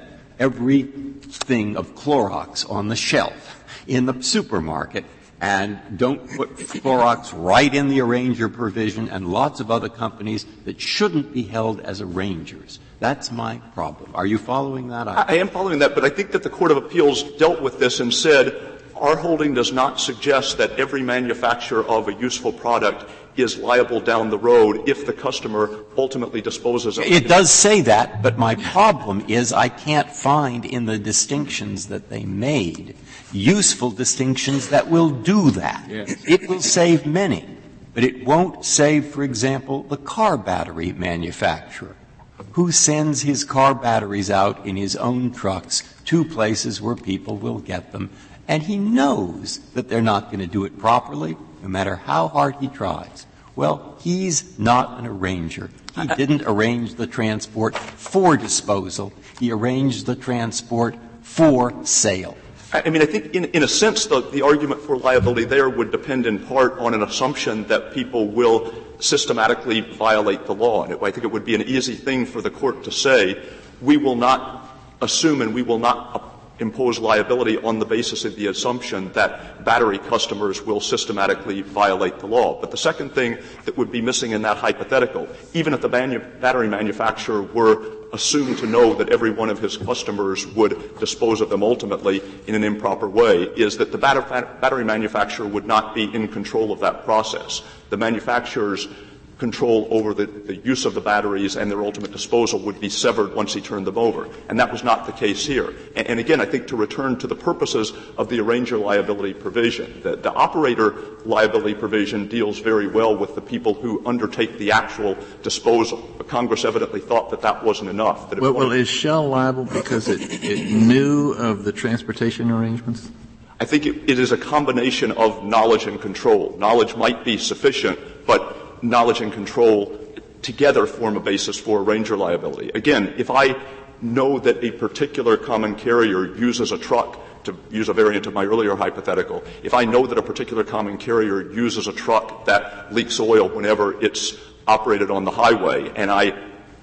everything of Clorox on the shelf in the supermarket and don't put Clorox right in the arranger provision and lots of other companies that shouldn't be held as arrangers. That's my problem. Are you following that? I am following that, but I think that the Court of Appeals dealt with this and said, our holding does not suggest that every manufacturer of a useful product is liable down the road if the customer ultimately disposes of it. It does say that, but my problem is I can't find in the distinctions that they made useful distinctions that will do that. Yes. It will save many, but it won't save, for example, the car battery manufacturer who sends his car batteries out in his own trucks to places where people will get them. And he knows that they're not going to do it properly, no matter how hard he tries. Well, he's not an arranger. He didn't arrange the transport for disposal. He arranged the transport for sale. I mean, I think in a sense the argument for liability there would depend in part on an assumption that people will systematically violate the law. And I think it would be an easy thing for the Court to say, we will not assume and we will not impose liability on the basis of the assumption that battery customers will systematically violate the law. But the second thing that would be missing in that hypothetical, even if the battery manufacturer were assumed to know that every one of his customers would dispose of them ultimately in an improper way, is that the battery manufacturer would not be in control of that process. The manufacturer's control over the use of the batteries and their ultimate disposal would be severed once he turned them over. And that was not the case here. And again, I think to return to the purposes of the arranger liability provision, the operator liability provision deals very well with the people who undertake the actual disposal. But Congress evidently thought that that wasn't enough. That well, is Shell liable because it knew of the transportation arrangements? I think it is a combination of knowledge and control. Knowledge might be sufficient, but knowledge and control together form a basis for arranger liability. Again, if I know that a particular common carrier uses a truck, to use a variant of my earlier hypothetical, if I know that a particular common carrier uses a truck that leaks oil whenever it's operated on the highway, and I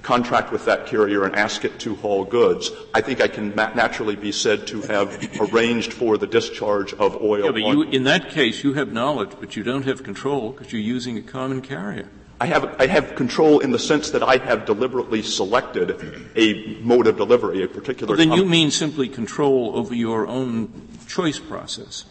contract with that carrier and ask it to haul goods, I think I can naturally be said to have arranged for the discharge of oil. Yeah, but in that case, you have knowledge, but you don't have control because you're using a common carrier. I have control in the sense that I have deliberately selected a mode of delivery, a particular. Well, then you mean simply control over your own choice process.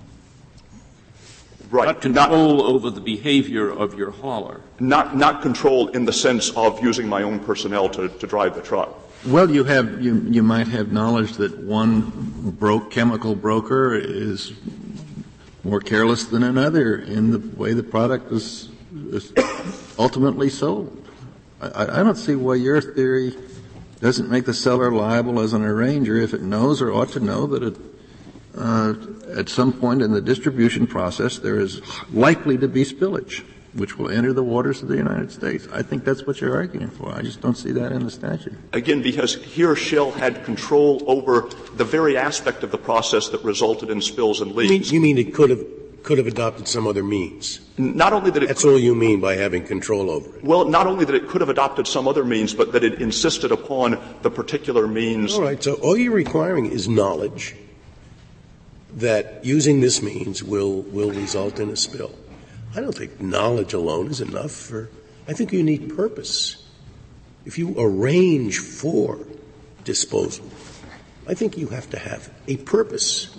Right. Not control over the behavior of your hauler. Not control in the sense of using my own personnel to drive the truck. Well, you might have knowledge that one chemical broker is more careless than another in the way the product is ultimately sold. I don't see why your theory doesn't make the seller liable as an arranger if it knows or ought to know that at some point in the distribution process there is likely to be spillage, which will enter the waters of the United States. I think that's what you're arguing for. I just don't see that in the statute. Again, because here Shell had control over the very aspect of the process that resulted in spills and leaks. You mean it could have adopted some other means? Not only that That's all you mean by having control over it? Well, not only that it could have adopted some other means, but that it insisted upon the particular means. All right. So all you're requiring is knowledge that using this means will result in a spill. I don't think knowledge alone is enough I think you need purpose. If you arrange for disposal, I think you have to have a purpose.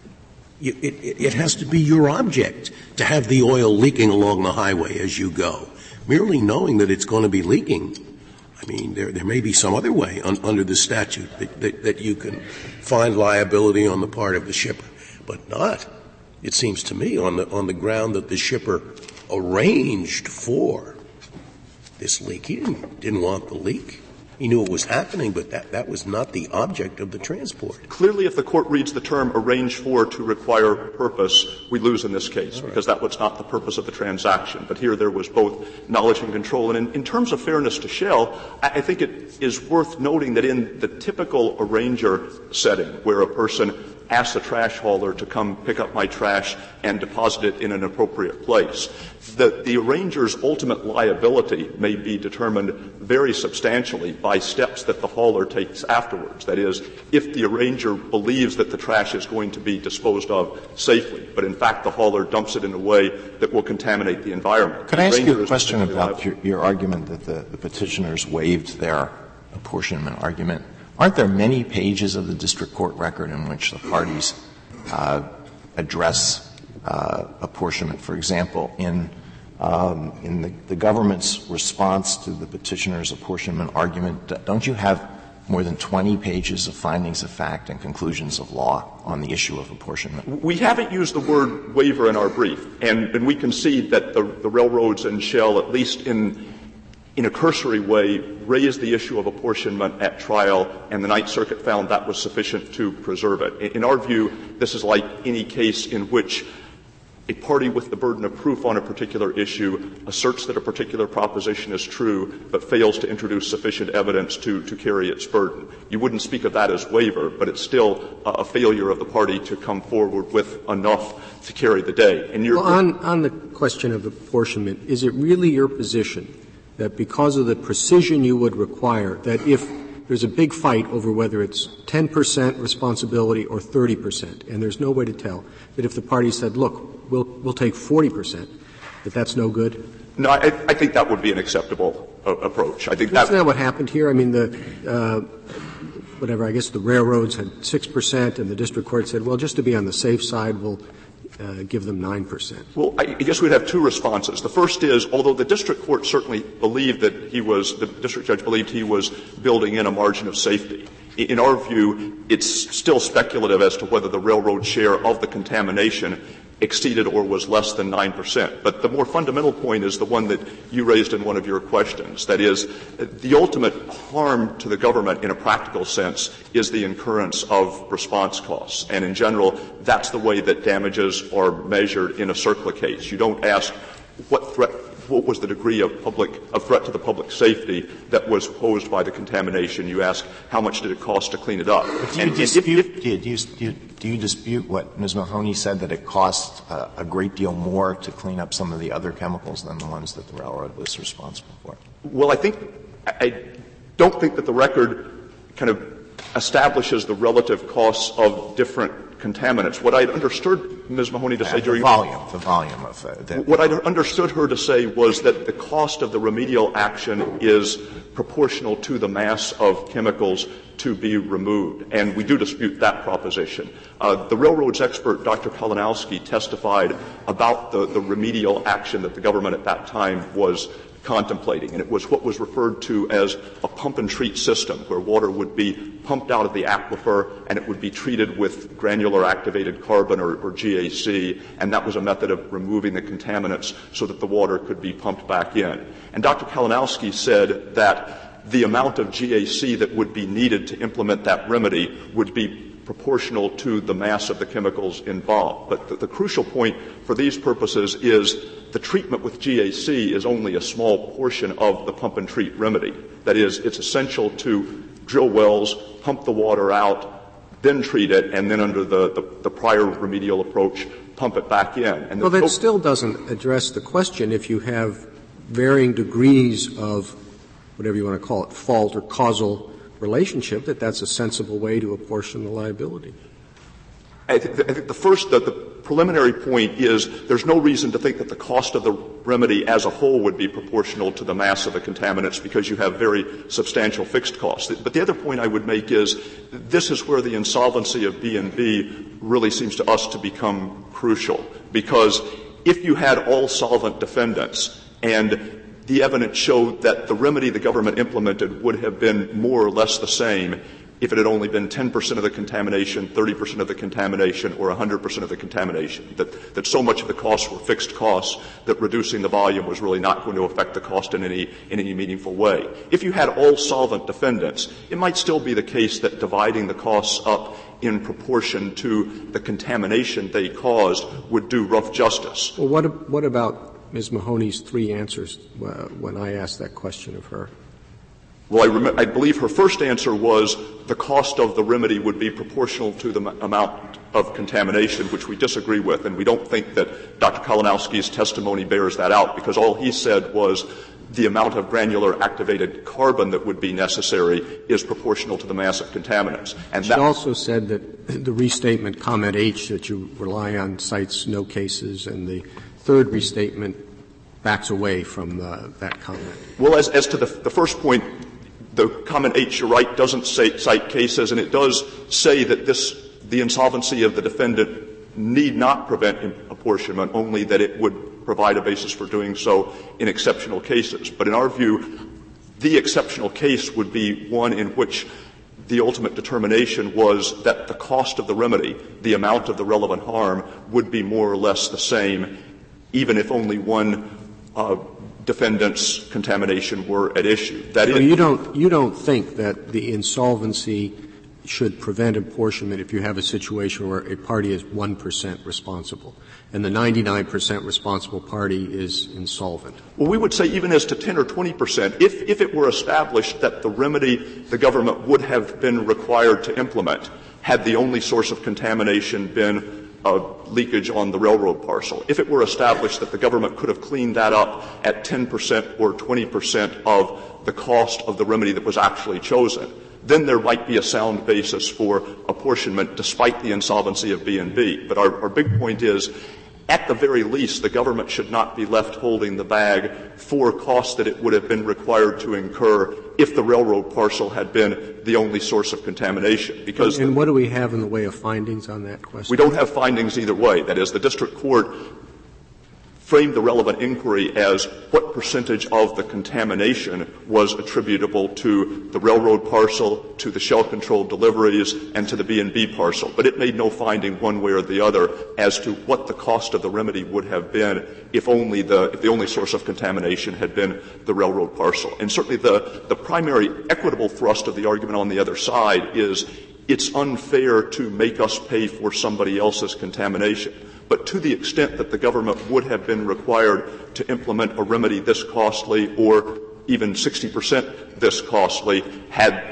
It has to be your object to have the oil leaking along the highway as you go. Merely knowing that it's going to be leaking, I mean, there may be some other way under the statute that you can find liability on the part of the shipper, but not, it seems to me, on the ground that the shipper arranged for this leak. He didn't want the leak. He knew it was happening, but that was not the object of the transport. Clearly, if the Court reads the term arrange for to require purpose, we lose in this case, because that was not the purpose of the transaction. But here there was both knowledge and control. And in terms of fairness to Shell, I think it is worth noting that in the typical arranger setting, where a person asks a trash hauler to come pick up my trash and deposit it in an appropriate place, the arranger's ultimate liability may be determined very substantially by steps that the hauler takes afterwards. That is, if the arranger believes that the trash is going to be disposed of safely, but in fact the hauler dumps it in a way that will contaminate the environment. Could I ask you a question about your argument that the petitioners waived their apportionment argument? Aren't there many pages of the district court record in which the parties address apportionment? For example, in the government's response to the petitioner's apportionment argument, don't you have more than 20 pages of findings of fact and conclusions of law on the issue of apportionment? We haven't used the word waiver in our brief, and we concede that the railroads and Shell, at least in a cursory way, raised the issue of apportionment at trial, and the Ninth Circuit found that was sufficient to preserve it. In our view, this is like any case in which a party with the burden of proof on a particular issue asserts that a particular proposition is true, but fails to introduce sufficient evidence to carry its burden. You wouldn't speak of that as waiver, but it's still a failure of the party to come forward with enough to carry the day. And on the question of apportionment, is it really your position that because of the precision you would require, that if there's a big fight over whether it's 10% responsibility or 30%, and there's no way to tell, that if the party said, look, we'll take 40%, that's no good? No, I think that would be an acceptable approach. I think Isn't that what happened here? I mean, I guess the railroads had 6%, and the district court said, well, just to be on the safe side, we'll give them 9%. Well, I guess we'd have two responses. The first is, although the district court certainly believed that the district judge believed he was building in a margin of safety, in our view, it's still speculative as to whether the railroad share of the contamination exceeded or was less than 9%. But the more fundamental point is the one that you raised in one of your questions. That is, the ultimate harm to the government in a practical sense is the incurrence of response costs. And in general, that's the way that damages are measured in a CERCLA case. You don't ask what was the degree of threat to the public safety that was posed by the contamination. You ask how much did it cost to clean it up. Do you dispute what Ms. Mahoney said, that it costs a great deal more to clean up some of the other chemicals than the ones that the railroad was responsible for? Well, I think don't think that the record kind of establishes the relative costs of different contaminants. What I understood Ms. Mahoney to say the volume of what I understood her to say was that the cost of the remedial action is proportional to the mass of chemicals to be removed, and we do dispute that proposition. The railroad's expert, Dr. Kalinowski, testified about the remedial action that the government at that time was contemplating, and it was what was referred to as a pump-and-treat system, where water would be pumped out of the aquifer and it would be treated with granular activated carbon or GAC, and that was a method of removing the contaminants so that the water could be pumped back in. And Dr. Kalinowski said that the amount of GAC that would be needed to implement that remedy would be proportional to the mass of the chemicals involved. But the crucial point for these purposes is the treatment with GAC is only a small portion of the pump-and-treat remedy. That is, it's essential to drill wells, pump the water out, then treat it, and then under the prior remedial approach, pump it back in. And well, that still doesn't address the question if you have varying degrees of whatever you want to call it, fault or causal relationship, that's a sensible way to apportion the liability. I think the preliminary point is there's no reason to think that the cost of the remedy as a whole would be proportional to the mass of the contaminants because you have very substantial fixed costs. But the other point I would make is this is where the insolvency of B&B really seems to us to become crucial, because if you had all solvent defendants and the evidence showed that the remedy the government implemented would have been more or less the same if it had only been 10% of the contamination, 30% of the contamination, or 100% of the contamination, that so much of the costs were fixed costs that reducing the volume was really not going to affect the cost in any meaningful way. If you had all solvent defendants, it might still be the case that dividing the costs up in proportion to the contamination they caused would do rough justice. Well, what about Ms. Mahoney's three answers when I asked that question of her? Well, I believe her first answer was the cost of the remedy would be proportional to the amount of contamination, which we disagree with, and we don't think that Dr. Kalinowski's testimony bears that out, because all he said was the amount of granular activated carbon that would be necessary is proportional to the mass of contaminants. And she also said that the restatement comment H that you rely on cites no cases, and the third restatement backs away from that comment. Well, as to the first point, the comment H, you're right, doesn't cite cases, and it does say that the insolvency of the defendant need not prevent apportionment, only that it would provide a basis for doing so in exceptional cases. But in our view, the exceptional case would be one in which the ultimate determination was that the cost of the remedy, the amount of the relevant harm, would be more or less the same, even if only one defendant's contamination were at issue. That so you don't think that the insolvency should prevent apportionment if you have a situation where a party is 1% responsible and the 99% responsible party is insolvent? Well, we would say even as to 10 or 20%, if it were established that the remedy the government would have been required to implement had the only source of contamination been leakage on the railroad parcel. If it were established that the government could have cleaned that up at 10% or 20% of the cost of the remedy that was actually chosen, then there might be a sound basis for apportionment despite the insolvency of B&B. But our big point is, at the very least, the government should not be left holding the bag for costs that it would have been required to incur if the railroad parcel had been the only source of contamination. Because and what do we have in the way of findings on that question? We don't have findings either way. That is, the district court framed the relevant inquiry as what percentage of the contamination was attributable to the railroad parcel, to the shell-controlled deliveries, and to the B&B parcel. But it made no finding one way or the other as to what the cost of the remedy would have been if the only source of contamination had been the railroad parcel. And certainly the primary equitable thrust of the argument on the other side is it's unfair to make us pay for somebody else's contamination. But to the extent that the government would have been required to implement a remedy this costly or even 60% this costly had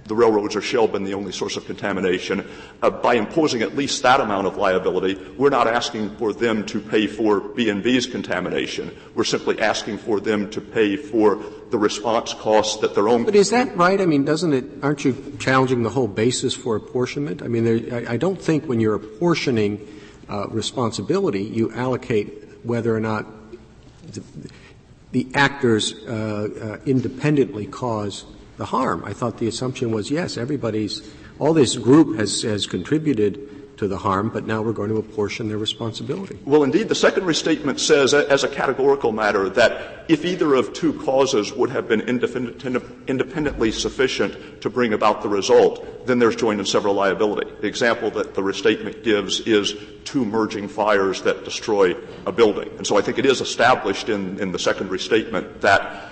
the railroads or Shell been the only source of contamination. By imposing at least that amount of liability, we're not asking for them to pay for B&B's contamination. We're simply asking for them to pay for the response costs that their own. But is that right? I mean, aren't you challenging the whole basis for apportionment? I mean, I don't think when you're apportioning responsibility, you allocate whether or not the actors independently cause the harm. I thought the assumption was, yes, all this group has contributed to the harm, but now we're going to apportion their responsibility. Well, indeed, the second restatement says, as a categorical matter, that if either of two causes would have been independently sufficient to bring about the result, then there's joint and several liability. The example that the restatement gives is two merging fires that destroy a building. And so I think it is established in the second restatement that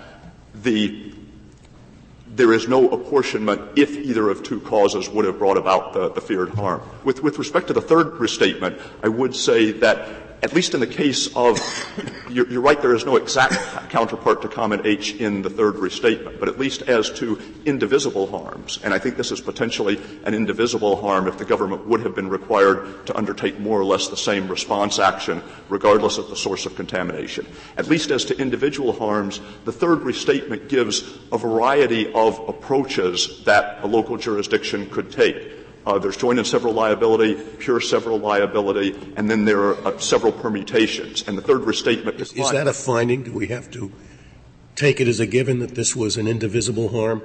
there is no apportionment if either of two causes would have brought about the feared harm. With respect to the third restatement, I would say that at least in the case of — you're right, there is no exact counterpart to comment H in the third restatement, but at least as to indivisible harms, and I think this is potentially an indivisible harm if the government would have been required to undertake more or less the same response action regardless of the source of contamination. At least as to individual harms, the third restatement gives a variety of approaches that a local jurisdiction could take. There's joint and several liability, pure several liability, and then there are several permutations. And the third restatement is that a finding? Do we have to take it as a given that this was an indivisible harm?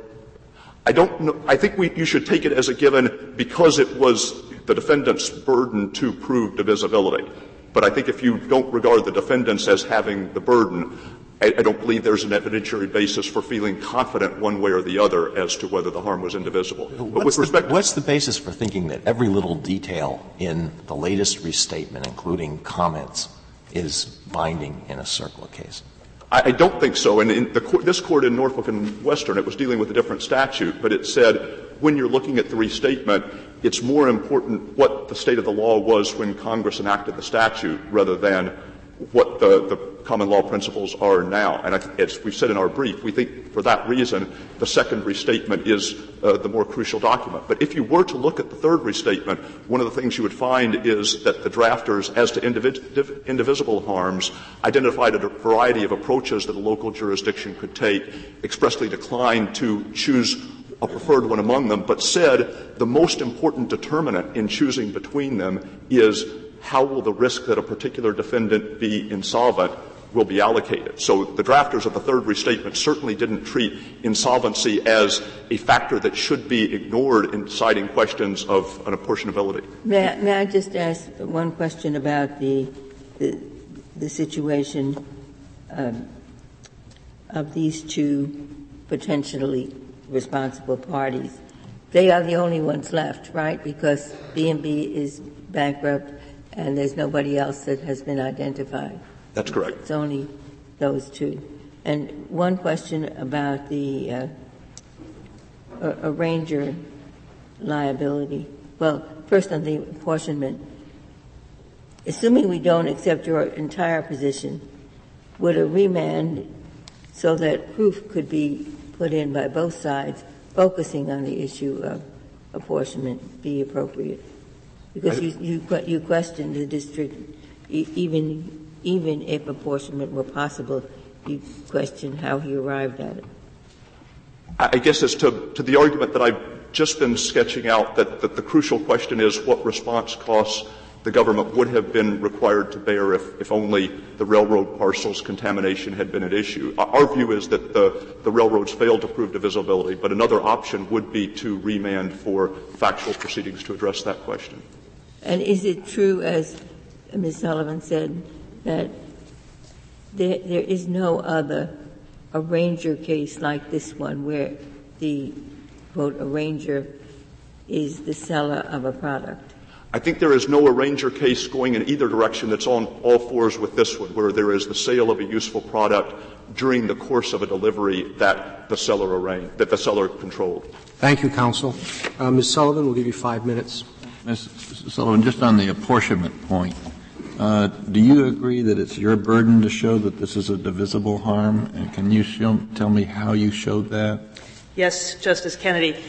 I don't know. I think you should take it as a given because it was the defendant's burden to prove divisibility. But I think if you don't regard the defendants as having the burden, I don't believe there's an evidentiary basis for feeling confident one way or the other as to whether the harm was indivisible. But with respect to what's the basis for thinking that every little detail in the latest restatement, including comments, is binding in a CERCLA case? I don't think so. And in this court in Norfolk and Western, it was dealing with a different statute, but it said when you're looking at the restatement, it's more important what the state of the law was when Congress enacted the statute rather than what the common law principles are now. And as we've said in our brief, we think for that reason the second restatement is the more crucial document. But if you were to look at the third restatement, one of the things you would find is that the drafters, as to indivisible harms, identified a variety of approaches that a local jurisdiction could take, expressly declined to choose a preferred one among them, but said the most important determinant in choosing between them is how will the risk that a particular defendant be insolvent will be allocated. So the drafters of the third restatement certainly didn't treat insolvency as a factor that should be ignored in deciding questions of an apportionability. May I just ask one question about the situation of these two potentially responsible parties? They are the only ones left, right? Because B&B is bankrupt and there's nobody else that has been identified. That's correct. It's only those two. And one question about the arranger liability. Well, first on the apportionment. Assuming we don't accept your entire position, would a remand so that proof could be put in by both sides focusing on the issue of apportionment be appropriate? Because you questioned the district, even if apportionment were possible, you questioned how he arrived at it. I guess as to the argument that I've just been sketching out, that the crucial question is what response costs the government would have been required to bear if only the railroad parcel's contamination had been at issue. Our view is that the railroads failed to prove divisibility, but another option would be to remand for factual proceedings to address that question. And is it true, as Ms. Sullivan said, that there is no other arranger case like this one where the, quote, arranger is the seller of a product? I think there is no arranger case going in either direction that's on all fours with this one, where there is the sale of a useful product during the course of a delivery that the seller arranged, that the seller controlled. Thank you, counsel. Ms. Sullivan, we'll give you 5 minutes. Ms. Sullivan, just on the apportionment point, do you agree that it's your burden to show that this is a divisible harm? And can you tell me how you showed that? Yes, Justice Kennedy.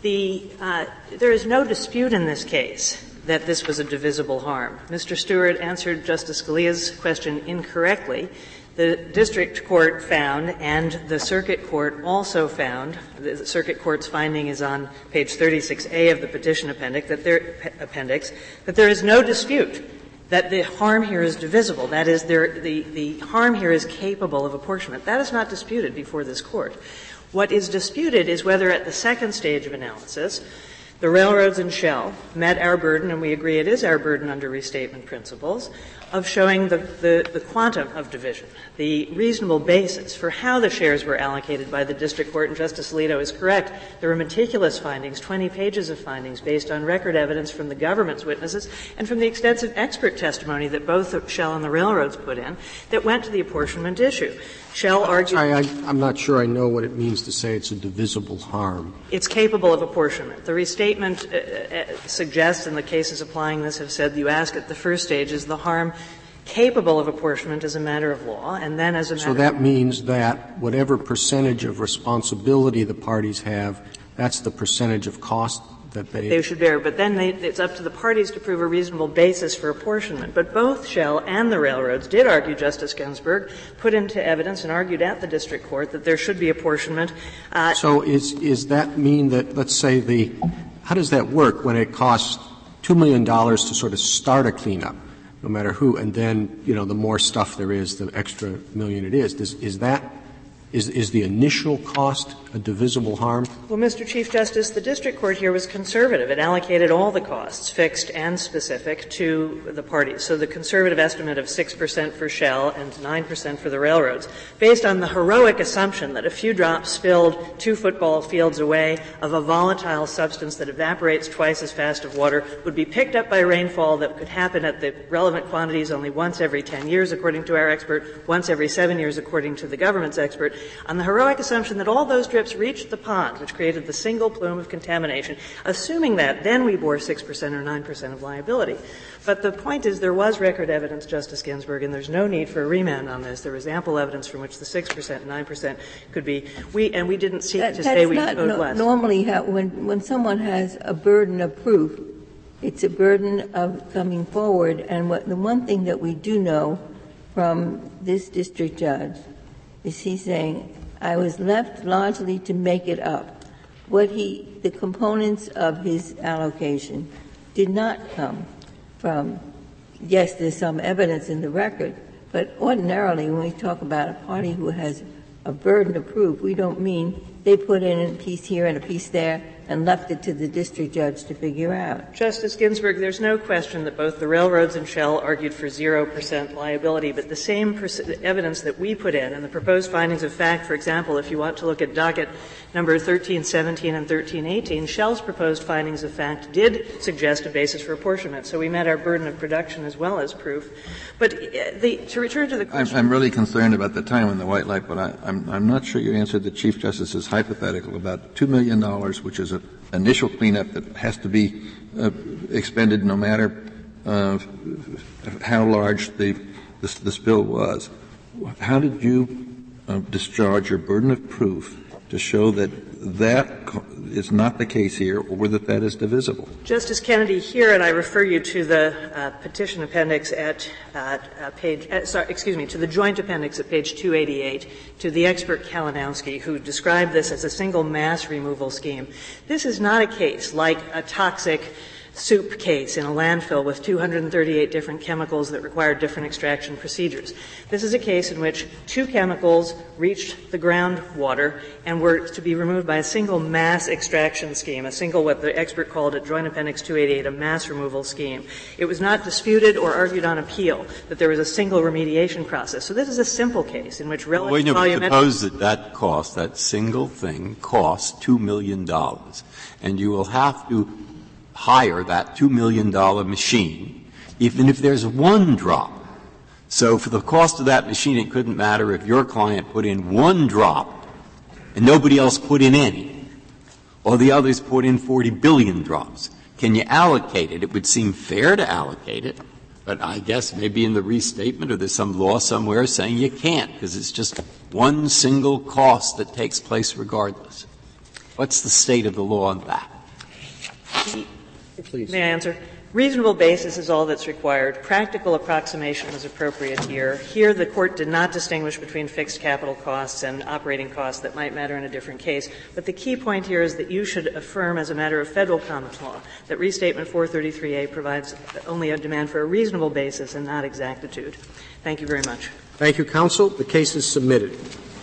There is no dispute in this case that this was a divisible harm. Mr. Stewart answered Justice Scalia's question incorrectly. The district court found, and the circuit court also found, the circuit court's finding is on page 36A of the petition appendix, that there is no dispute that the harm here is divisible. That is, the harm here is capable of apportionment. That is not disputed before this Court. What is disputed is whether at the second stage of analysis, the railroads and Shell met our burden, and we agree it is our burden under restatement principles, of showing the quantum of division, the reasonable basis for how the shares were allocated by the district court. And Justice Alito is correct. There were meticulous findings, 20 pages of findings based on record evidence from the government's witnesses and from the extensive expert testimony that both Shell and the railroads put in that went to the apportionment issue. Shell argued — I'm not sure I know what it means to say it's a divisible harm. It's capable of apportionment. The restatement suggests, and the cases applying this have said, you ask at the first stage, is the harm capable of apportionment as a matter of law, and then as a matter of — So that means that whatever percentage of responsibility the parties have, that's the percentage of cost that they should bear. But then it's up to the parties to prove a reasonable basis for apportionment. But both Shell and the railroads did argue, Justice Ginsburg, put into evidence and argued at the district court that there should be apportionment. So is that mean that, let's say how does that work when it costs $2 million to sort of start a cleanup, no matter who, and then, the more stuff there is, the extra million it is? Is the initial cost a divisible harm? Well, Mr. Chief Justice, the district court here was conservative. It allocated all the costs, fixed and specific, to the parties. So the conservative estimate of 6% for Shell and 9% for the railroads, based on the heroic assumption that a few drops spilled 2 football fields away of a volatile substance that evaporates twice as fast as water would be picked up by rainfall that could happen at the relevant quantities only once every 10 years, according to our expert, once every 7 years, according to the government's expert, on the heroic assumption that all those drips reached the pond, which created the single plume of contamination. Assuming that, then we bore 6% or 9% of liability. But the point is there was record evidence, Justice Ginsburg, and there's no need for a remand on this. There was ample evidence from which the 6% and 9% could be. We didn't seek to say we owed less. Normally, when someone has a burden of proof, it's a burden of coming forward. And the one thing that we do know from this district judge is he's saying, I was left largely to make it up. The components of his allocation did not come from, yes, there's some evidence in the record, but ordinarily when we talk about a party who has a burden of proof, we don't mean they put in a piece here and a piece there and left it to the district judge to figure out. Justice Ginsburg, there's no question that both the railroads and Shell argued for 0% liability, but the same evidence that we put in and the proposed findings of fact, for example, if you want to look at docket number 1317 and 1318, Shell's proposed findings of fact did suggest a basis for apportionment. So we met our burden of production as well as proof. But to return to the question, I'm really concerned about the time on the white light, but I'm not sure you answered the Chief Justice's hypothetical about $2 million, which is an initial cleanup that has to be expended no matter how large the spill was. How did you discharge your burden of proof to show that is not the case here, or that is divisible? Justice Kennedy, here, and I refer you to the petition appendix at to the joint appendix at page 288, to the expert Kalinowski, who described this as a single mass removal scheme. This is not a case like a toxic soup case in a landfill with 238 different chemicals that require different extraction procedures. This is a case in which 2 chemicals reached the groundwater and were to be removed by a single mass extraction scheme, what the expert called at Joint Appendix 288, a mass removal scheme. It was not disputed or argued on appeal that there was a single remediation process. So this is a simple case in which relative volumetric — suppose that single thing costs $2 million, and you will have to hire that $2 million machine, even if there's 1 drop. So for the cost of that machine, it couldn't matter if your client put in 1 drop and nobody else put in any, or the others put in 40 billion drops. Can you allocate it? It would seem fair to allocate it, but I guess maybe in the restatement or there's some law somewhere saying you can't, because it's just 1 single cost that takes place regardless. What's the state of the law on that? Please. May I answer? Reasonable basis is all that's required. Practical approximation is appropriate here. Here, the Court did not distinguish between fixed capital costs and operating costs that might matter in a different case. But the key point here is that you should affirm as a matter of Federal common law that Restatement 433A provides only a demand for a reasonable basis and not exactitude. Thank you very much. Thank you, counsel. The case is submitted.